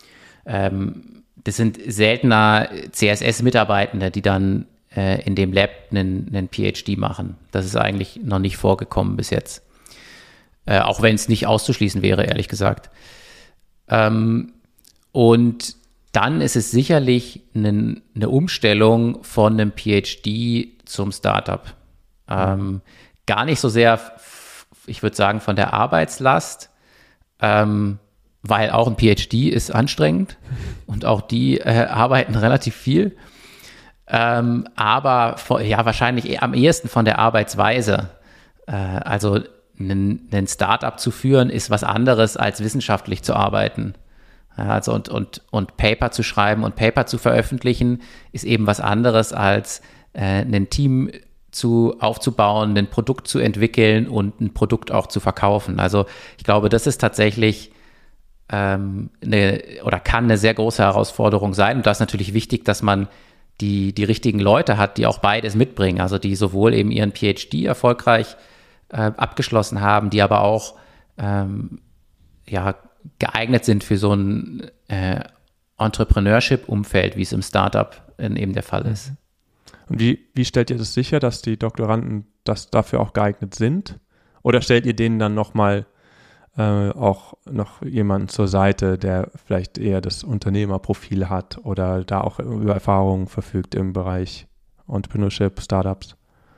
[SPEAKER 1] Ähm, das sind seltener C S S-Mitarbeitende, die dann äh, in dem Lab einen, einen PhD machen. Das ist eigentlich noch nicht vorgekommen bis jetzt. Äh, auch wenn es nicht auszuschließen wäre, ehrlich gesagt. Ähm, und dann ist es sicherlich eine, eine Umstellung von einem PhD zum Startup. Ähm, gar nicht so sehr, ich würde sagen, von der Arbeitslast, ähm, weil auch ein PhD ist anstrengend und auch die äh, arbeiten relativ viel. Ähm, aber von, ja, wahrscheinlich am ehesten von der Arbeitsweise. Äh, also ein, ein Startup zu führen ist was anderes, als wissenschaftlich zu arbeiten. Also und, und, und Paper zu schreiben und Paper zu veröffentlichen, ist eben was anderes als äh, ein Team zu, aufzubauen, ein Produkt zu entwickeln und ein Produkt auch zu verkaufen. Also ich glaube, das ist tatsächlich ähm, eine oder kann eine sehr große Herausforderung sein. Und da ist natürlich wichtig, dass man die, die richtigen Leute hat, die auch beides mitbringen. Also die sowohl eben ihren PhD erfolgreich äh, abgeschlossen haben, die aber auch ähm, ja geeignet sind für so ein äh, Entrepreneurship-Umfeld, wie es im Startup eben der Fall ist.
[SPEAKER 2] Und wie, wie stellt ihr das sicher, dass die Doktoranden das dafür auch geeignet sind? Oder stellt ihr denen dann nochmal äh, auch noch jemanden zur Seite, der vielleicht eher das Unternehmerprofil hat oder da auch über Erfahrungen verfügt im Bereich Entrepreneurship, Startups?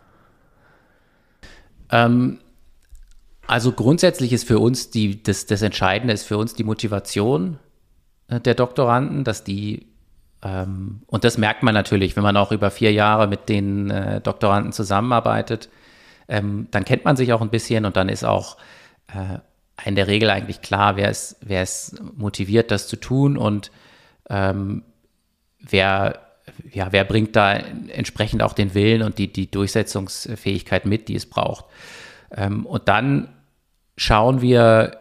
[SPEAKER 1] Ähm, Also grundsätzlich ist für uns die, das, das Entscheidende ist für uns die Motivation der Doktoranden, dass die, ähm, und das merkt man natürlich, wenn man auch über vier Jahre mit den äh, Doktoranden zusammenarbeitet, ähm, dann kennt man sich auch ein bisschen und dann ist auch äh, in der Regel eigentlich klar, wer ist, wer ist motiviert, das zu tun und ähm, wer, ja, wer bringt da entsprechend auch den Willen und die, die Durchsetzungsfähigkeit mit, die es braucht. Ähm, und dann schauen wir,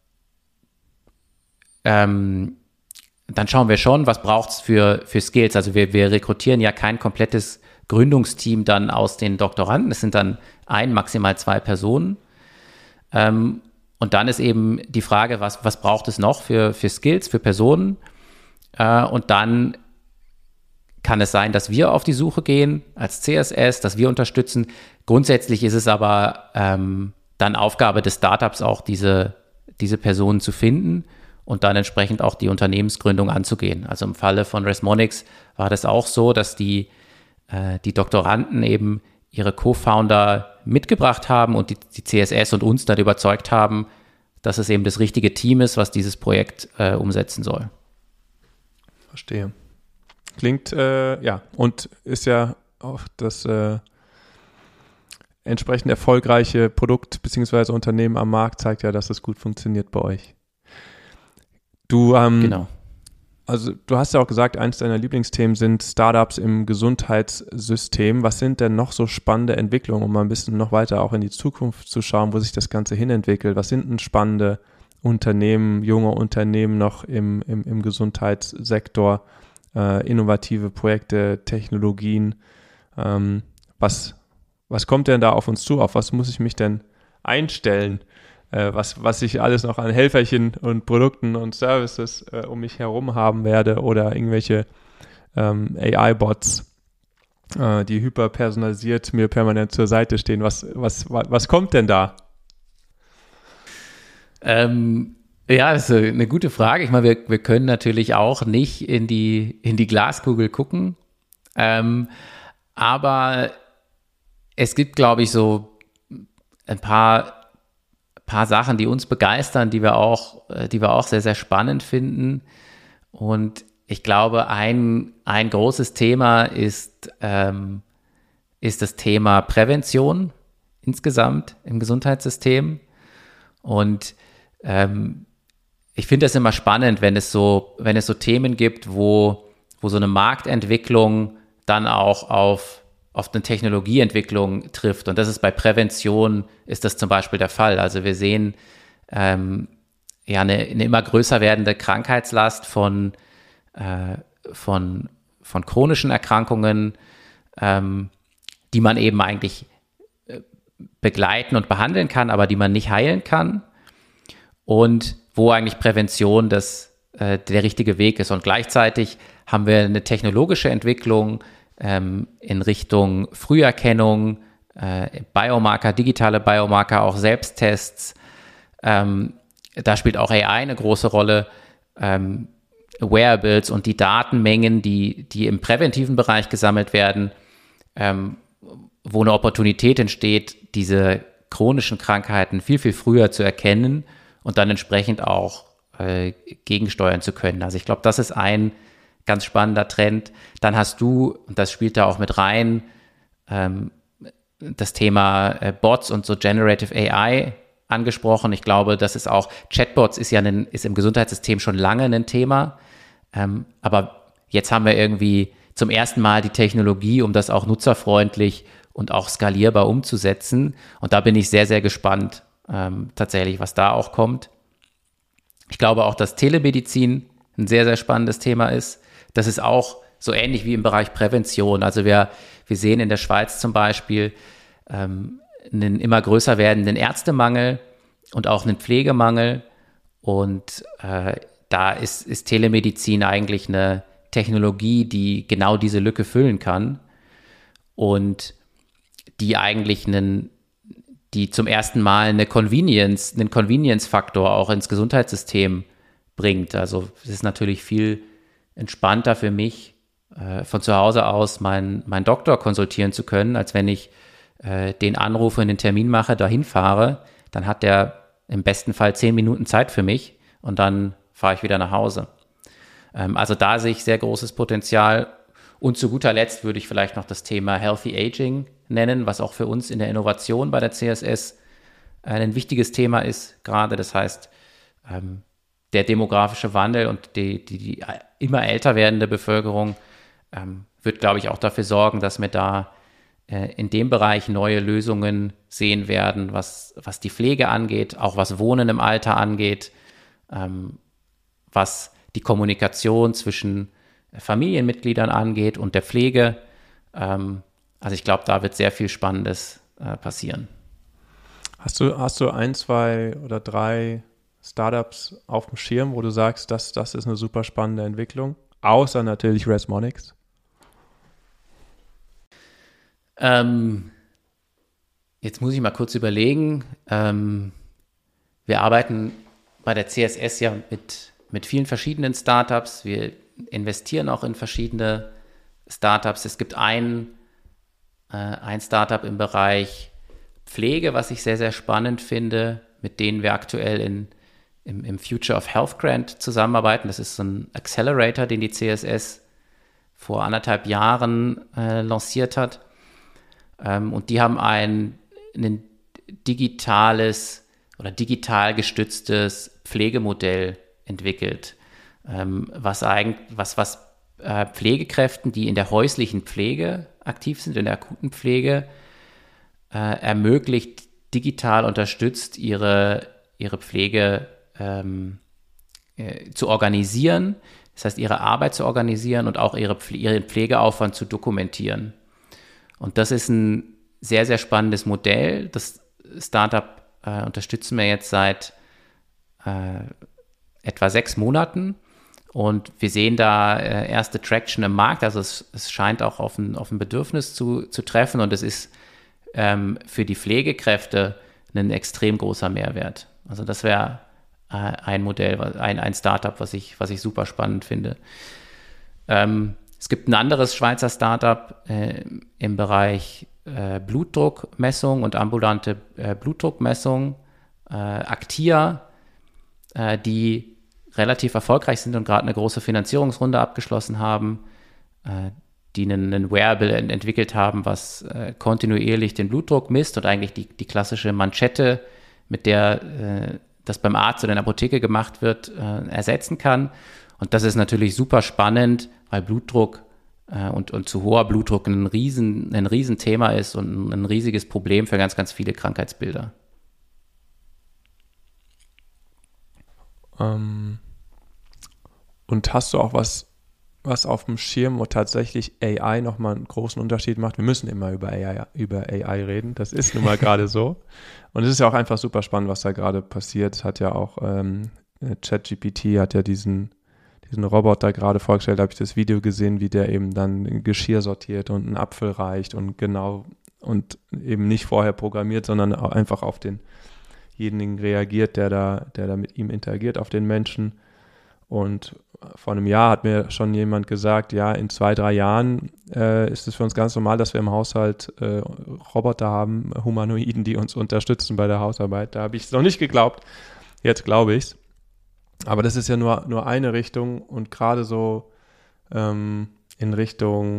[SPEAKER 1] ähm, dann schauen wir schon, was braucht es für, für Skills. Also wir, wir rekrutieren ja kein komplettes Gründungsteam dann aus den Doktoranden. Es sind dann ein, maximal zwei Personen. Ähm, und dann ist eben die Frage, was, was braucht es noch für, für Skills, für Personen? Äh, und dann kann es sein, dass wir auf die Suche gehen als C S S, dass wir unterstützen. Grundsätzlich ist es aber ähm, dann Aufgabe des Startups auch, diese, diese Personen zu finden und dann entsprechend auch die Unternehmensgründung anzugehen. Also im Falle von Resmonix war das auch so, dass die, äh, die Doktoranden eben ihre Co-Founder mitgebracht haben und die, die C S S und uns dann überzeugt haben, dass es eben das richtige Team ist, was dieses Projekt äh, umsetzen soll.
[SPEAKER 2] Verstehe. Klingt, äh, ja, und ist ja auch das äh, entsprechend erfolgreiche Produkt bzw. Unternehmen am Markt, zeigt ja, dass es gut funktioniert bei euch. Du, ähm,
[SPEAKER 1] genau.
[SPEAKER 2] Also du hast ja auch gesagt, eines deiner Lieblingsthemen sind Startups im Gesundheitssystem. Was sind denn noch so spannende Entwicklungen, um mal ein bisschen noch weiter auch in die Zukunft zu schauen, wo sich das Ganze hinentwickelt? Was sind denn spannende Unternehmen, junge Unternehmen noch im, im, im Gesundheitssektor, äh, innovative Projekte, Technologien? Ähm, was, was kommt denn da auf uns zu? Auf was muss ich mich denn einstellen? Äh, was, was ich alles noch an Helferchen und Produkten und Services äh, um mich herum haben werde oder irgendwelche ähm, A I-Bots, äh, die hyperpersonalisiert mir permanent zur Seite stehen. Was, was, was kommt denn da?
[SPEAKER 1] Ähm, ja, das ist eine gute Frage. Ich meine, wir, wir können natürlich auch nicht in die, in die Glaskugel gucken. Ähm, aber es gibt, glaube ich, so ein paar, paar Sachen, die uns begeistern, die wir auch, die wir auch sehr, sehr spannend finden. Und ich glaube, ein, ein großes Thema ist, ähm, ist das Thema Prävention insgesamt im Gesundheitssystem. Und ähm, ich finde das immer spannend, wenn es so, wenn es so Themen gibt, wo, wo so eine Marktentwicklung dann auch auf, auf eine Technologieentwicklung trifft. Und das ist bei Prävention, ist das zum Beispiel der Fall. Also wir sehen ähm, ja eine, eine immer größer werdende Krankheitslast von, äh, von, von chronischen Erkrankungen, ähm, die man eben eigentlich begleiten und behandeln kann, aber die man nicht heilen kann. Und wo eigentlich Prävention das, äh, der richtige Weg ist. Und gleichzeitig haben wir eine technologische Entwicklung ähm, in Richtung Früherkennung, äh, Biomarker, digitale Biomarker, auch Selbsttests. Ähm, da spielt auch A I eine große Rolle. Ähm, Wearables und die Datenmengen, die, die im präventiven Bereich gesammelt werden, ähm, wo eine Opportunität entsteht, diese chronischen Krankheiten viel, viel früher zu erkennen und dann entsprechend auch äh, gegensteuern zu können. Also ich glaube, das ist ein ganz spannender Trend. Dann hast du, und das spielt da auch mit rein, ähm, das Thema äh, Bots und so Generative A I angesprochen. Ich glaube, das ist auch, Chatbots ist ja ein, ist im Gesundheitssystem schon lange ein Thema, ähm, aber jetzt haben wir irgendwie zum ersten Mal die Technologie, um das auch nutzerfreundlich und auch skalierbar umzusetzen. Und da bin ich sehr, sehr gespannt, ähm, tatsächlich, was da auch kommt. Ich glaube auch, dass Telemedizin ein sehr, sehr spannendes Thema ist. Das ist auch so ähnlich wie im Bereich Prävention. Also wir, wir sehen in der Schweiz zum Beispiel ähm, einen immer größer werdenden Ärztemangel und auch einen Pflegemangel. Und äh, da ist, ist Telemedizin eigentlich eine Technologie, die genau diese Lücke füllen kann und die eigentlich einen, die zum ersten Mal eine Convenience, einen Convenience-Faktor auch ins Gesundheitssystem bringt. Also es ist natürlich viel entspannter für mich, äh, von zu Hause aus meinen mein Doktor konsultieren zu können, als wenn ich äh, den anrufe und den Termin mache, dahin fahre. Dann hat der im besten Fall zehn Minuten Zeit für mich und dann fahre ich wieder nach Hause. Ähm, also da sehe ich sehr großes Potenzial. Und zu guter Letzt würde ich vielleicht noch das Thema Healthy Aging nennen, was auch für uns in der Innovation bei der C S S ein wichtiges Thema ist gerade. Das heißt, ähm, der demografische Wandel und die, die, die immer älter werdende Bevölkerung ähm, wird, glaube ich, auch dafür sorgen, dass wir da äh, in dem Bereich neue Lösungen sehen werden, was, was die Pflege angeht, auch was Wohnen im Alter angeht, ähm, was die Kommunikation zwischen Familienmitgliedern angeht und der Pflege. Ähm, also ich glaube, da wird sehr viel Spannendes äh, passieren.
[SPEAKER 2] Hast du, hast du ein, zwei oder drei Startups auf dem Schirm, wo du sagst, das, das ist eine super spannende Entwicklung? Außer natürlich Resmonix.
[SPEAKER 1] Ähm, jetzt muss ich mal kurz überlegen. Ähm, wir arbeiten bei der C S S ja mit, mit vielen verschiedenen Startups. Wir investieren auch in verschiedene Startups. Es gibt ein, äh, ein Startup im Bereich Pflege, was ich sehr, sehr spannend finde, mit denen wir aktuell in, im, im Future of Health Grant zusammenarbeiten. Das ist so ein Accelerator, den die C S S vor anderthalb Jahren äh, lanciert hat. Ähm, und die haben ein, ein digitales oder digital gestütztes Pflegemodell entwickelt, ähm, was eigentlich, was, was äh, Pflegekräften, die in der häuslichen Pflege aktiv sind, in der akuten Pflege, äh, ermöglicht, digital unterstützt, ihre, ihre Pflege ähm, äh, zu organisieren, das heißt, ihre Arbeit zu organisieren und auch ihre Pfle- ihren Pflegeaufwand zu dokumentieren. Und das ist ein sehr, sehr spannendes Modell. Das Startup äh, unterstützen wir jetzt seit äh, etwa sechs Monaten und wir sehen da äh, erste Traction im Markt. Also es, es scheint auch auf ein, auf ein Bedürfnis zu, zu treffen und es ist ähm, für die Pflegekräfte ein extrem großer Mehrwert. Also das wäre äh, ein Modell, ein, ein Startup, was ich, was ich super spannend finde. Ähm, Es gibt ein anderes Schweizer Startup äh, im Bereich äh, Blutdruckmessung und ambulante äh, Blutdruckmessung, äh, Actia, äh, die relativ erfolgreich sind und gerade eine große Finanzierungsrunde abgeschlossen haben, äh, die einen, einen Wearable ent- entwickelt haben, was äh, kontinuierlich den Blutdruck misst und eigentlich die, die klassische Manschette, mit der äh, das beim Arzt oder in der Apotheke gemacht wird, äh, ersetzen kann. Und das ist natürlich super spannend, weil Blutdruck äh, und, und zu hoher Blutdruck ein riesen, ein Riesenthema ist und ein riesiges Problem für ganz, ganz viele Krankheitsbilder.
[SPEAKER 2] Ähm, und hast du auch was, was auf dem Schirm, wo tatsächlich A I nochmal einen großen Unterschied macht? Wir müssen immer über A I, über A I reden, das ist nun mal gerade so. Und es ist ja auch einfach super spannend, was da gerade passiert. Es hat ja auch ähm, ChatGPT hat ja diesen diesen Roboter gerade vorgestellt, habe ich das Video gesehen, wie der eben dann Geschirr sortiert und einen Apfel reicht und genau und eben nicht vorher programmiert, sondern auch einfach auf denjenigen reagiert, der da, der da mit ihm interagiert, auf den Menschen. Und vor einem Jahr hat mir schon jemand gesagt, ja, in zwei, drei Jahren äh, ist es für uns ganz normal, dass wir im Haushalt äh, Roboter haben, Humanoiden, die uns unterstützen bei der Hausarbeit. Da habe ich es noch nicht geglaubt, jetzt glaube ich es. Aber das ist ja nur, nur eine Richtung und gerade so ähm, in Richtung,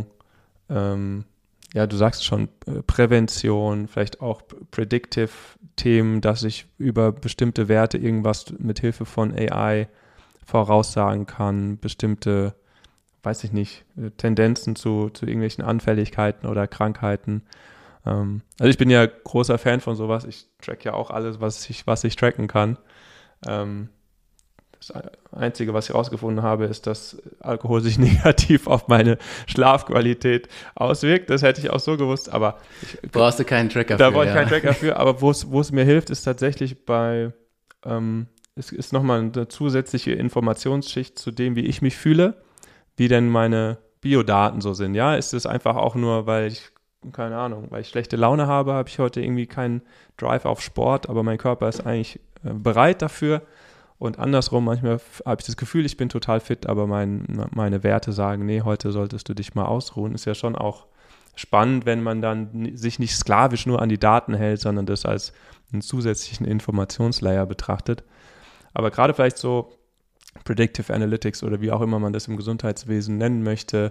[SPEAKER 2] ähm, ja, du sagst schon, äh, Prävention, vielleicht auch Predictive-Themen, dass ich über bestimmte Werte irgendwas mit Hilfe von A I voraussagen kann, bestimmte, weiß ich nicht, Tendenzen zu, zu irgendwelchen Anfälligkeiten oder Krankheiten. Ähm, also ich bin ja großer Fan von sowas. Ich track ja auch alles, was ich, was ich tracken kann. Ähm, Das Einzige, was ich herausgefunden habe, ist, dass Alkohol sich negativ auf meine Schlafqualität auswirkt. Das hätte ich auch so gewusst, aber ich,
[SPEAKER 1] Brauchst du keinen Tracker
[SPEAKER 2] da
[SPEAKER 1] für.
[SPEAKER 2] brauche ich
[SPEAKER 1] ja.
[SPEAKER 2] keinen Tracker für, aber wo es wo es mir hilft, ist tatsächlich bei, ähm, es ist nochmal eine zusätzliche Informationsschicht zu dem, wie ich mich fühle, wie denn meine Biodaten so sind. Ja, ist es einfach auch nur, weil ich, keine Ahnung, weil ich schlechte Laune habe, habe ich heute irgendwie keinen Drive auf Sport, aber mein Körper ist eigentlich äh, bereit dafür. Und andersrum, manchmal habe ich das Gefühl, ich bin total fit, aber mein, meine Werte sagen, nee, heute solltest du dich mal ausruhen. Ist ja schon auch spannend, wenn man dann sich nicht sklavisch nur an die Daten hält, sondern das als einen zusätzlichen Informationslayer betrachtet. Aber gerade vielleicht so Predictive Analytics oder wie auch immer man das im Gesundheitswesen nennen möchte,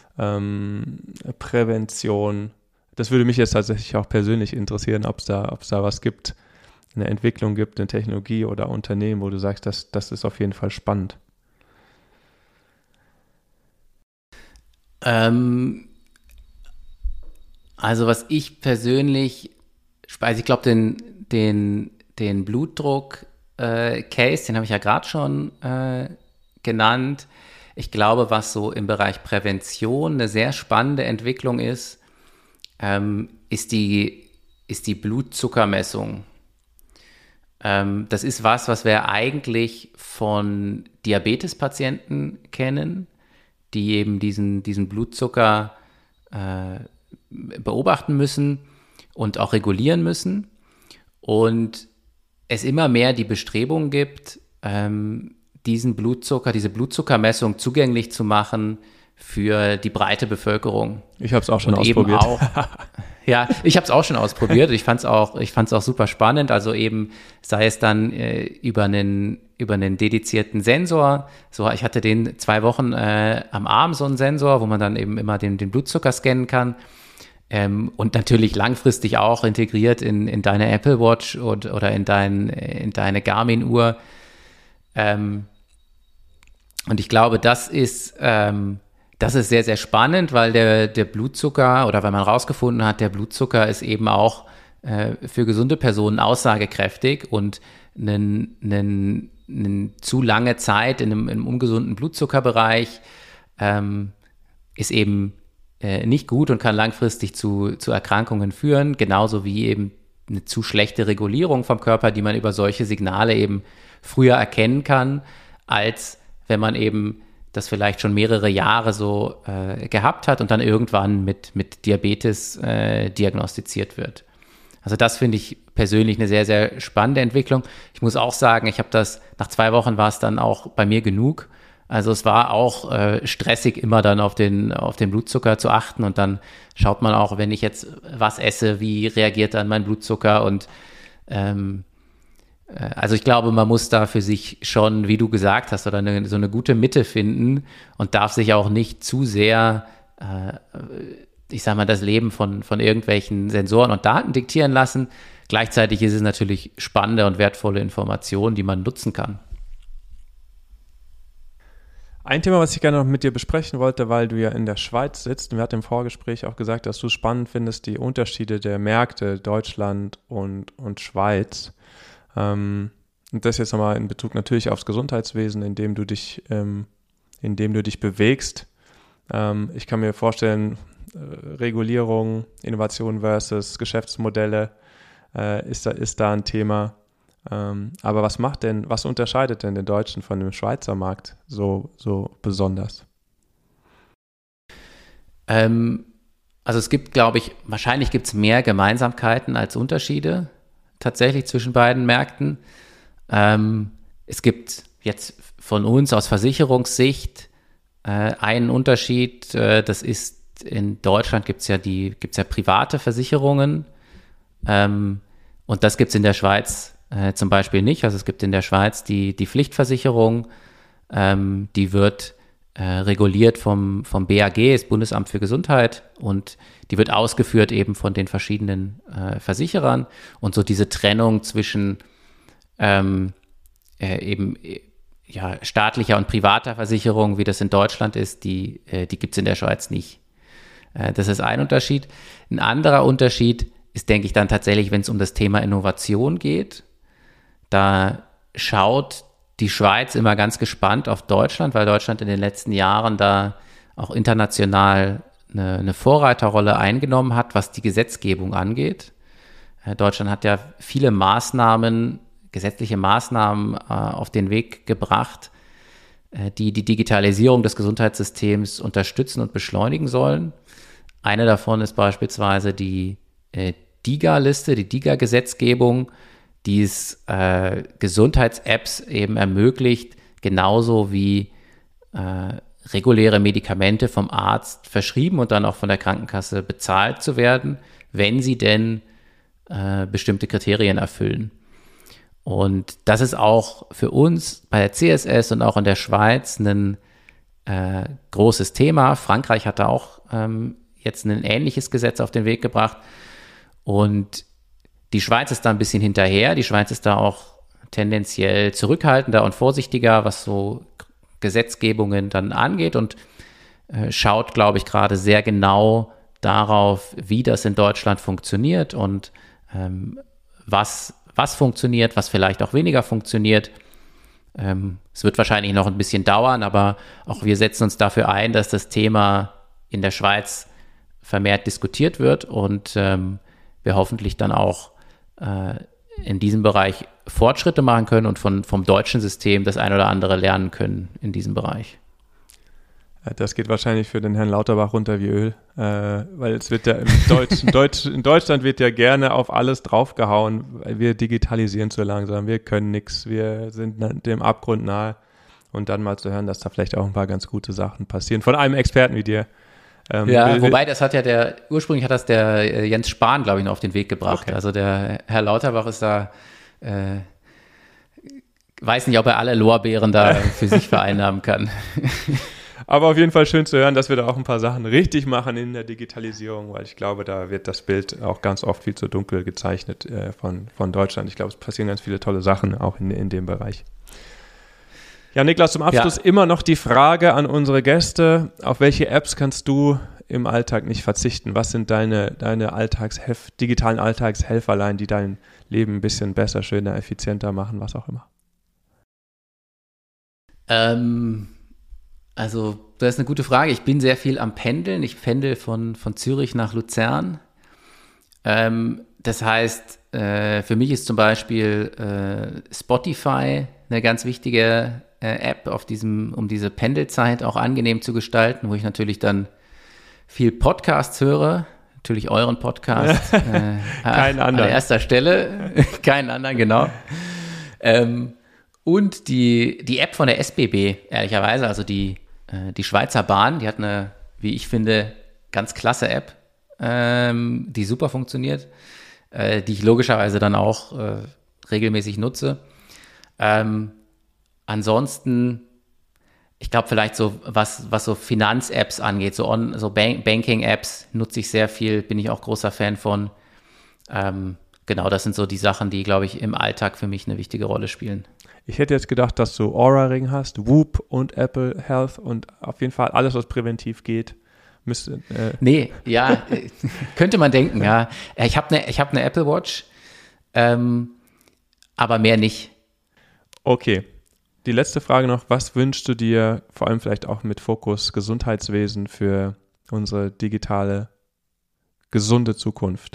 [SPEAKER 2] ähm, Prävention, das würde mich jetzt tatsächlich auch persönlich interessieren, ob es da, ob es da was gibt, eine Entwicklung gibt, eine Technologie oder Unternehmen, wo du sagst, das, das ist auf jeden Fall spannend?
[SPEAKER 1] Ähm, also was ich persönlich, also ich glaube, den, den, den Blutdruck-Case, äh, den habe ich ja gerade schon äh, genannt. Ich glaube, was so im Bereich Prävention eine sehr spannende Entwicklung ist, ähm, ist die, ist die Blutzuckermessung. Ähm, das ist was, was wir eigentlich von Diabetespatienten kennen, die eben diesen, diesen Blutzucker äh, beobachten müssen und auch regulieren müssen. Und es immer mehr die Bestrebung gibt, ähm, diesen Blutzucker, diese Blutzuckermessung zugänglich zu machen für die breite Bevölkerung.
[SPEAKER 2] Ich habe es auch schon
[SPEAKER 1] und
[SPEAKER 2] ausprobiert.
[SPEAKER 1] Eben auch, ja, ich habe es auch schon ausprobiert. Ich fand es auch, ich fand's auch super spannend. Also eben, sei es dann äh, über einen über einen dedizierten Sensor. So, ich hatte den zwei Wochen äh, am Arm, so einen Sensor, wo man dann eben immer den, den Blutzucker scannen kann. Ähm, und natürlich langfristig auch integriert in, in deine Apple Watch und, oder in, dein, in deine Garmin-Uhr. Ähm, und ich glaube, das ist, ähm, das ist sehr, sehr spannend, weil der, der Blutzucker oder weil man rausgefunden hat, der Blutzucker ist eben auch äh, für gesunde Personen aussagekräftig und einen, einen, einen zu lange Zeit in einem, in einem ungesunden Blutzuckerbereich ähm, ist eben äh, nicht gut und kann langfristig zu, zu Erkrankungen führen, genauso wie eben eine zu schlechte Regulierung vom Körper, die man über solche Signale eben früher erkennen kann, als wenn man eben das vielleicht schon mehrere Jahre so äh, gehabt hat und dann irgendwann mit, mit Diabetes äh, diagnostiziert wird. Also das finde ich persönlich eine sehr, sehr spannende Entwicklung. Ich muss auch sagen, ich habe das, nach zwei Wochen war es dann auch bei mir genug. Also es war auch äh, stressig, immer dann auf den, auf den Blutzucker zu achten und dann schaut man auch, wenn ich jetzt was esse, wie reagiert dann mein Blutzucker und ähm, äh, also ich glaube, man muss da für sich schon, wie du gesagt hast, oder eine, so eine gute Mitte finden und darf sich auch nicht zu sehr äh, ich sage mal, das Leben von, von irgendwelchen Sensoren und Daten diktieren lassen. Gleichzeitig ist es natürlich spannende und wertvolle Information, die man nutzen kann.
[SPEAKER 2] Ein Thema, was ich gerne noch mit dir besprechen wollte, weil du ja in der Schweiz sitzt, und wir hatten im Vorgespräch auch gesagt, dass du es spannend findest, die Unterschiede der Märkte Deutschland und, und Schweiz. Ähm, und das jetzt nochmal in Bezug natürlich aufs Gesundheitswesen, in dem du dich, ähm, in dem du dich bewegst. Ähm, ich kann mir vorstellen, Regulierung, Innovation versus Geschäftsmodelle äh, ist, da, ist da ein Thema. Ähm, aber was macht denn, was unterscheidet denn den deutschen von dem Schweizer Markt so, so besonders?
[SPEAKER 1] Ähm, also es gibt, glaube ich, wahrscheinlich gibt es mehr Gemeinsamkeiten als Unterschiede tatsächlich zwischen beiden Märkten. Ähm, es gibt jetzt von uns aus Versicherungssicht äh, einen Unterschied, äh, das ist in Deutschland gibt es ja die, gibt's ja private Versicherungen ähm, und das gibt es in der Schweiz äh, zum Beispiel nicht. Also es gibt in der Schweiz die, die Pflichtversicherung, ähm, die wird äh, reguliert vom, vom B A G, das Bundesamt für Gesundheit, und die wird ausgeführt eben von den verschiedenen äh, Versicherern und so diese Trennung zwischen ähm, äh, eben ja, staatlicher und privater Versicherung, wie das in Deutschland ist, die, äh, die gibt es in der Schweiz nicht. Das ist ein Unterschied. Ein anderer Unterschied ist, denke ich, dann tatsächlich, wenn es um das Thema Innovation geht. Da schaut die Schweiz immer ganz gespannt auf Deutschland, weil Deutschland in den letzten Jahren da auch international eine, eine Vorreiterrolle eingenommen hat, was die Gesetzgebung angeht. Deutschland hat ja viele Maßnahmen, gesetzliche Maßnahmen äh, auf den Weg gebracht, äh, die die Digitalisierung des Gesundheitssystems unterstützen und beschleunigen sollen. Eine davon ist beispielsweise die äh, D I G A-Liste, die D I G A-Gesetzgebung, die es äh, Gesundheits-Apps eben ermöglicht, genauso wie äh, reguläre Medikamente vom Arzt verschrieben und dann auch von der Krankenkasse bezahlt zu werden, wenn sie denn äh, bestimmte Kriterien erfüllen. Und das ist auch für uns bei der C S S und auch in der Schweiz ein äh, großes Thema. Frankreich hat da auch ähm, jetzt ein ähnliches Gesetz auf den Weg gebracht. Und die Schweiz ist da ein bisschen hinterher. Die Schweiz ist da auch tendenziell zurückhaltender und vorsichtiger, was so Gesetzgebungen dann angeht und äh, schaut, glaube ich, gerade sehr genau darauf, wie das in Deutschland funktioniert und ähm, was, was funktioniert, was vielleicht auch weniger funktioniert. Ähm, es wird wahrscheinlich noch ein bisschen dauern, aber auch wir setzen uns dafür ein, dass das Thema in der Schweiz vermehrt diskutiert wird und ähm, wir hoffentlich dann auch äh, in diesem Bereich Fortschritte machen können und von, vom deutschen System das ein oder andere lernen können in diesem Bereich.
[SPEAKER 2] Das geht wahrscheinlich für den Herrn Lauterbach runter wie Öl, äh, weil es wird ja im Deutsch, Deutsch, in Deutschland wird ja gerne auf alles draufgehauen, weil wir digitalisieren zu langsam, wir können nichts, wir sind dem Abgrund nahe, und dann mal zu hören, dass da vielleicht auch ein paar ganz gute Sachen passieren, von einem Experten wie dir.
[SPEAKER 1] Ähm, ja, will, wobei das hat ja der, ursprünglich hat das der Jens Spahn, glaube ich, noch auf den Weg gebracht. Okay. Also der Herr Lauterbach ist da, äh, weiß nicht, ob er alle Lorbeeren da für sich vereinnahmen kann.
[SPEAKER 2] Aber auf jeden Fall schön zu hören, dass wir da auch ein paar Sachen richtig machen in der Digitalisierung, weil ich glaube, da wird das Bild auch ganz oft viel zu dunkel gezeichnet äh, von, von Deutschland. Ich glaube, es passieren ganz viele tolle Sachen auch in, in dem Bereich. Ja, Niklas, zum Abschluss ja. immer noch die Frage an unsere Gäste: Auf welche Apps kannst du im Alltag nicht verzichten? Was sind deine, deine Alltagshelf- digitalen Alltagshelferlein, die dein Leben ein bisschen besser, schöner, effizienter machen, was auch immer?
[SPEAKER 1] Ähm, also, das ist eine gute Frage. Ich bin sehr viel am Pendeln. Ich pendel von, von Zürich nach Luzern. Ähm, das heißt, äh, für mich ist zum Beispiel äh, Spotify eine ganz wichtige App, auf diesem, um diese Pendelzeit auch angenehm zu gestalten, wo ich natürlich dann viel Podcasts höre, natürlich euren Podcast. äh,
[SPEAKER 2] Keinen anderen.
[SPEAKER 1] An erster Stelle, keinen anderen, genau. Ähm, und die, die App von der S B B, ehrlicherweise, also die, äh, die Schweizer Bahn, die hat eine, wie ich finde, ganz klasse App, ähm, die super funktioniert, äh, die ich logischerweise dann auch äh, regelmäßig nutze. Ähm, Ansonsten, ich glaube vielleicht so, was, was so Finanz-Apps angeht, so, on, so Bank- Banking-Apps nutze ich sehr viel, bin ich auch großer Fan von. Ähm, genau, das sind so die Sachen, die, glaube ich, im Alltag für mich eine wichtige Rolle spielen.
[SPEAKER 2] Ich hätte jetzt gedacht, dass du Oura Ring hast, Whoop und Apple Health und auf jeden Fall alles, was präventiv geht. Müsste, äh
[SPEAKER 1] nee, ja, könnte man denken, ja. Ich habe eine ich hab eine Apple Watch, ähm, aber mehr nicht.
[SPEAKER 2] Okay. Die letzte Frage noch: Was wünschst du dir, vor allem vielleicht auch mit Fokus Gesundheitswesen, für unsere digitale, gesunde Zukunft?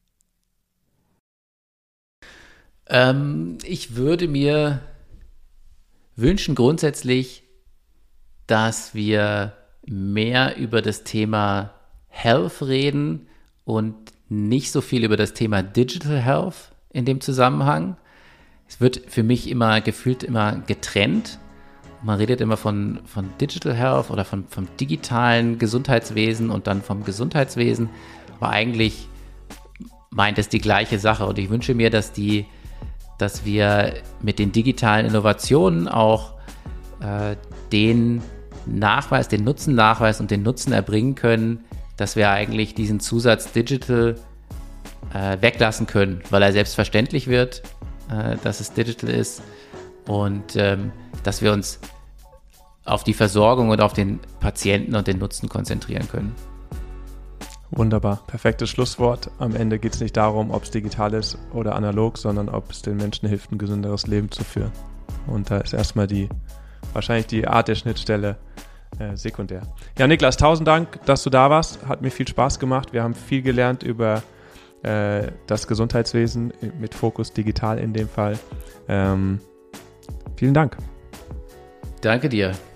[SPEAKER 1] Ähm, ich würde mir wünschen grundsätzlich, dass wir mehr über das Thema Health reden und nicht so viel über das Thema Digital Health in dem Zusammenhang. Es wird für mich immer gefühlt immer getrennt. Man redet immer von, von Digital Health oder von, vom digitalen Gesundheitswesen und dann vom Gesundheitswesen. Aber eigentlich meint es die gleiche Sache. Und ich wünsche mir, dass, die, dass wir mit den digitalen Innovationen auch äh, den Nachweis, den Nutzennachweis und den Nutzen erbringen können, dass wir eigentlich diesen Zusatz Digital äh, weglassen können, weil er selbstverständlich wird, dass es digital ist, und ähm, dass wir uns auf die Versorgung und auf den Patienten und den Nutzen konzentrieren können.
[SPEAKER 2] Wunderbar, perfektes Schlusswort. Am Ende geht es nicht darum, ob es digital ist oder analog, sondern ob es den Menschen hilft, ein gesünderes Leben zu führen. Und da ist erstmal die, wahrscheinlich die Art der Schnittstelle äh, sekundär. Ja, Niklas, tausend Dank, dass du da warst. Hat mir viel Spaß gemacht. Wir haben viel gelernt über das Gesundheitswesen mit Fokus digital in dem Fall. Ähm, vielen Dank.
[SPEAKER 1] Danke dir.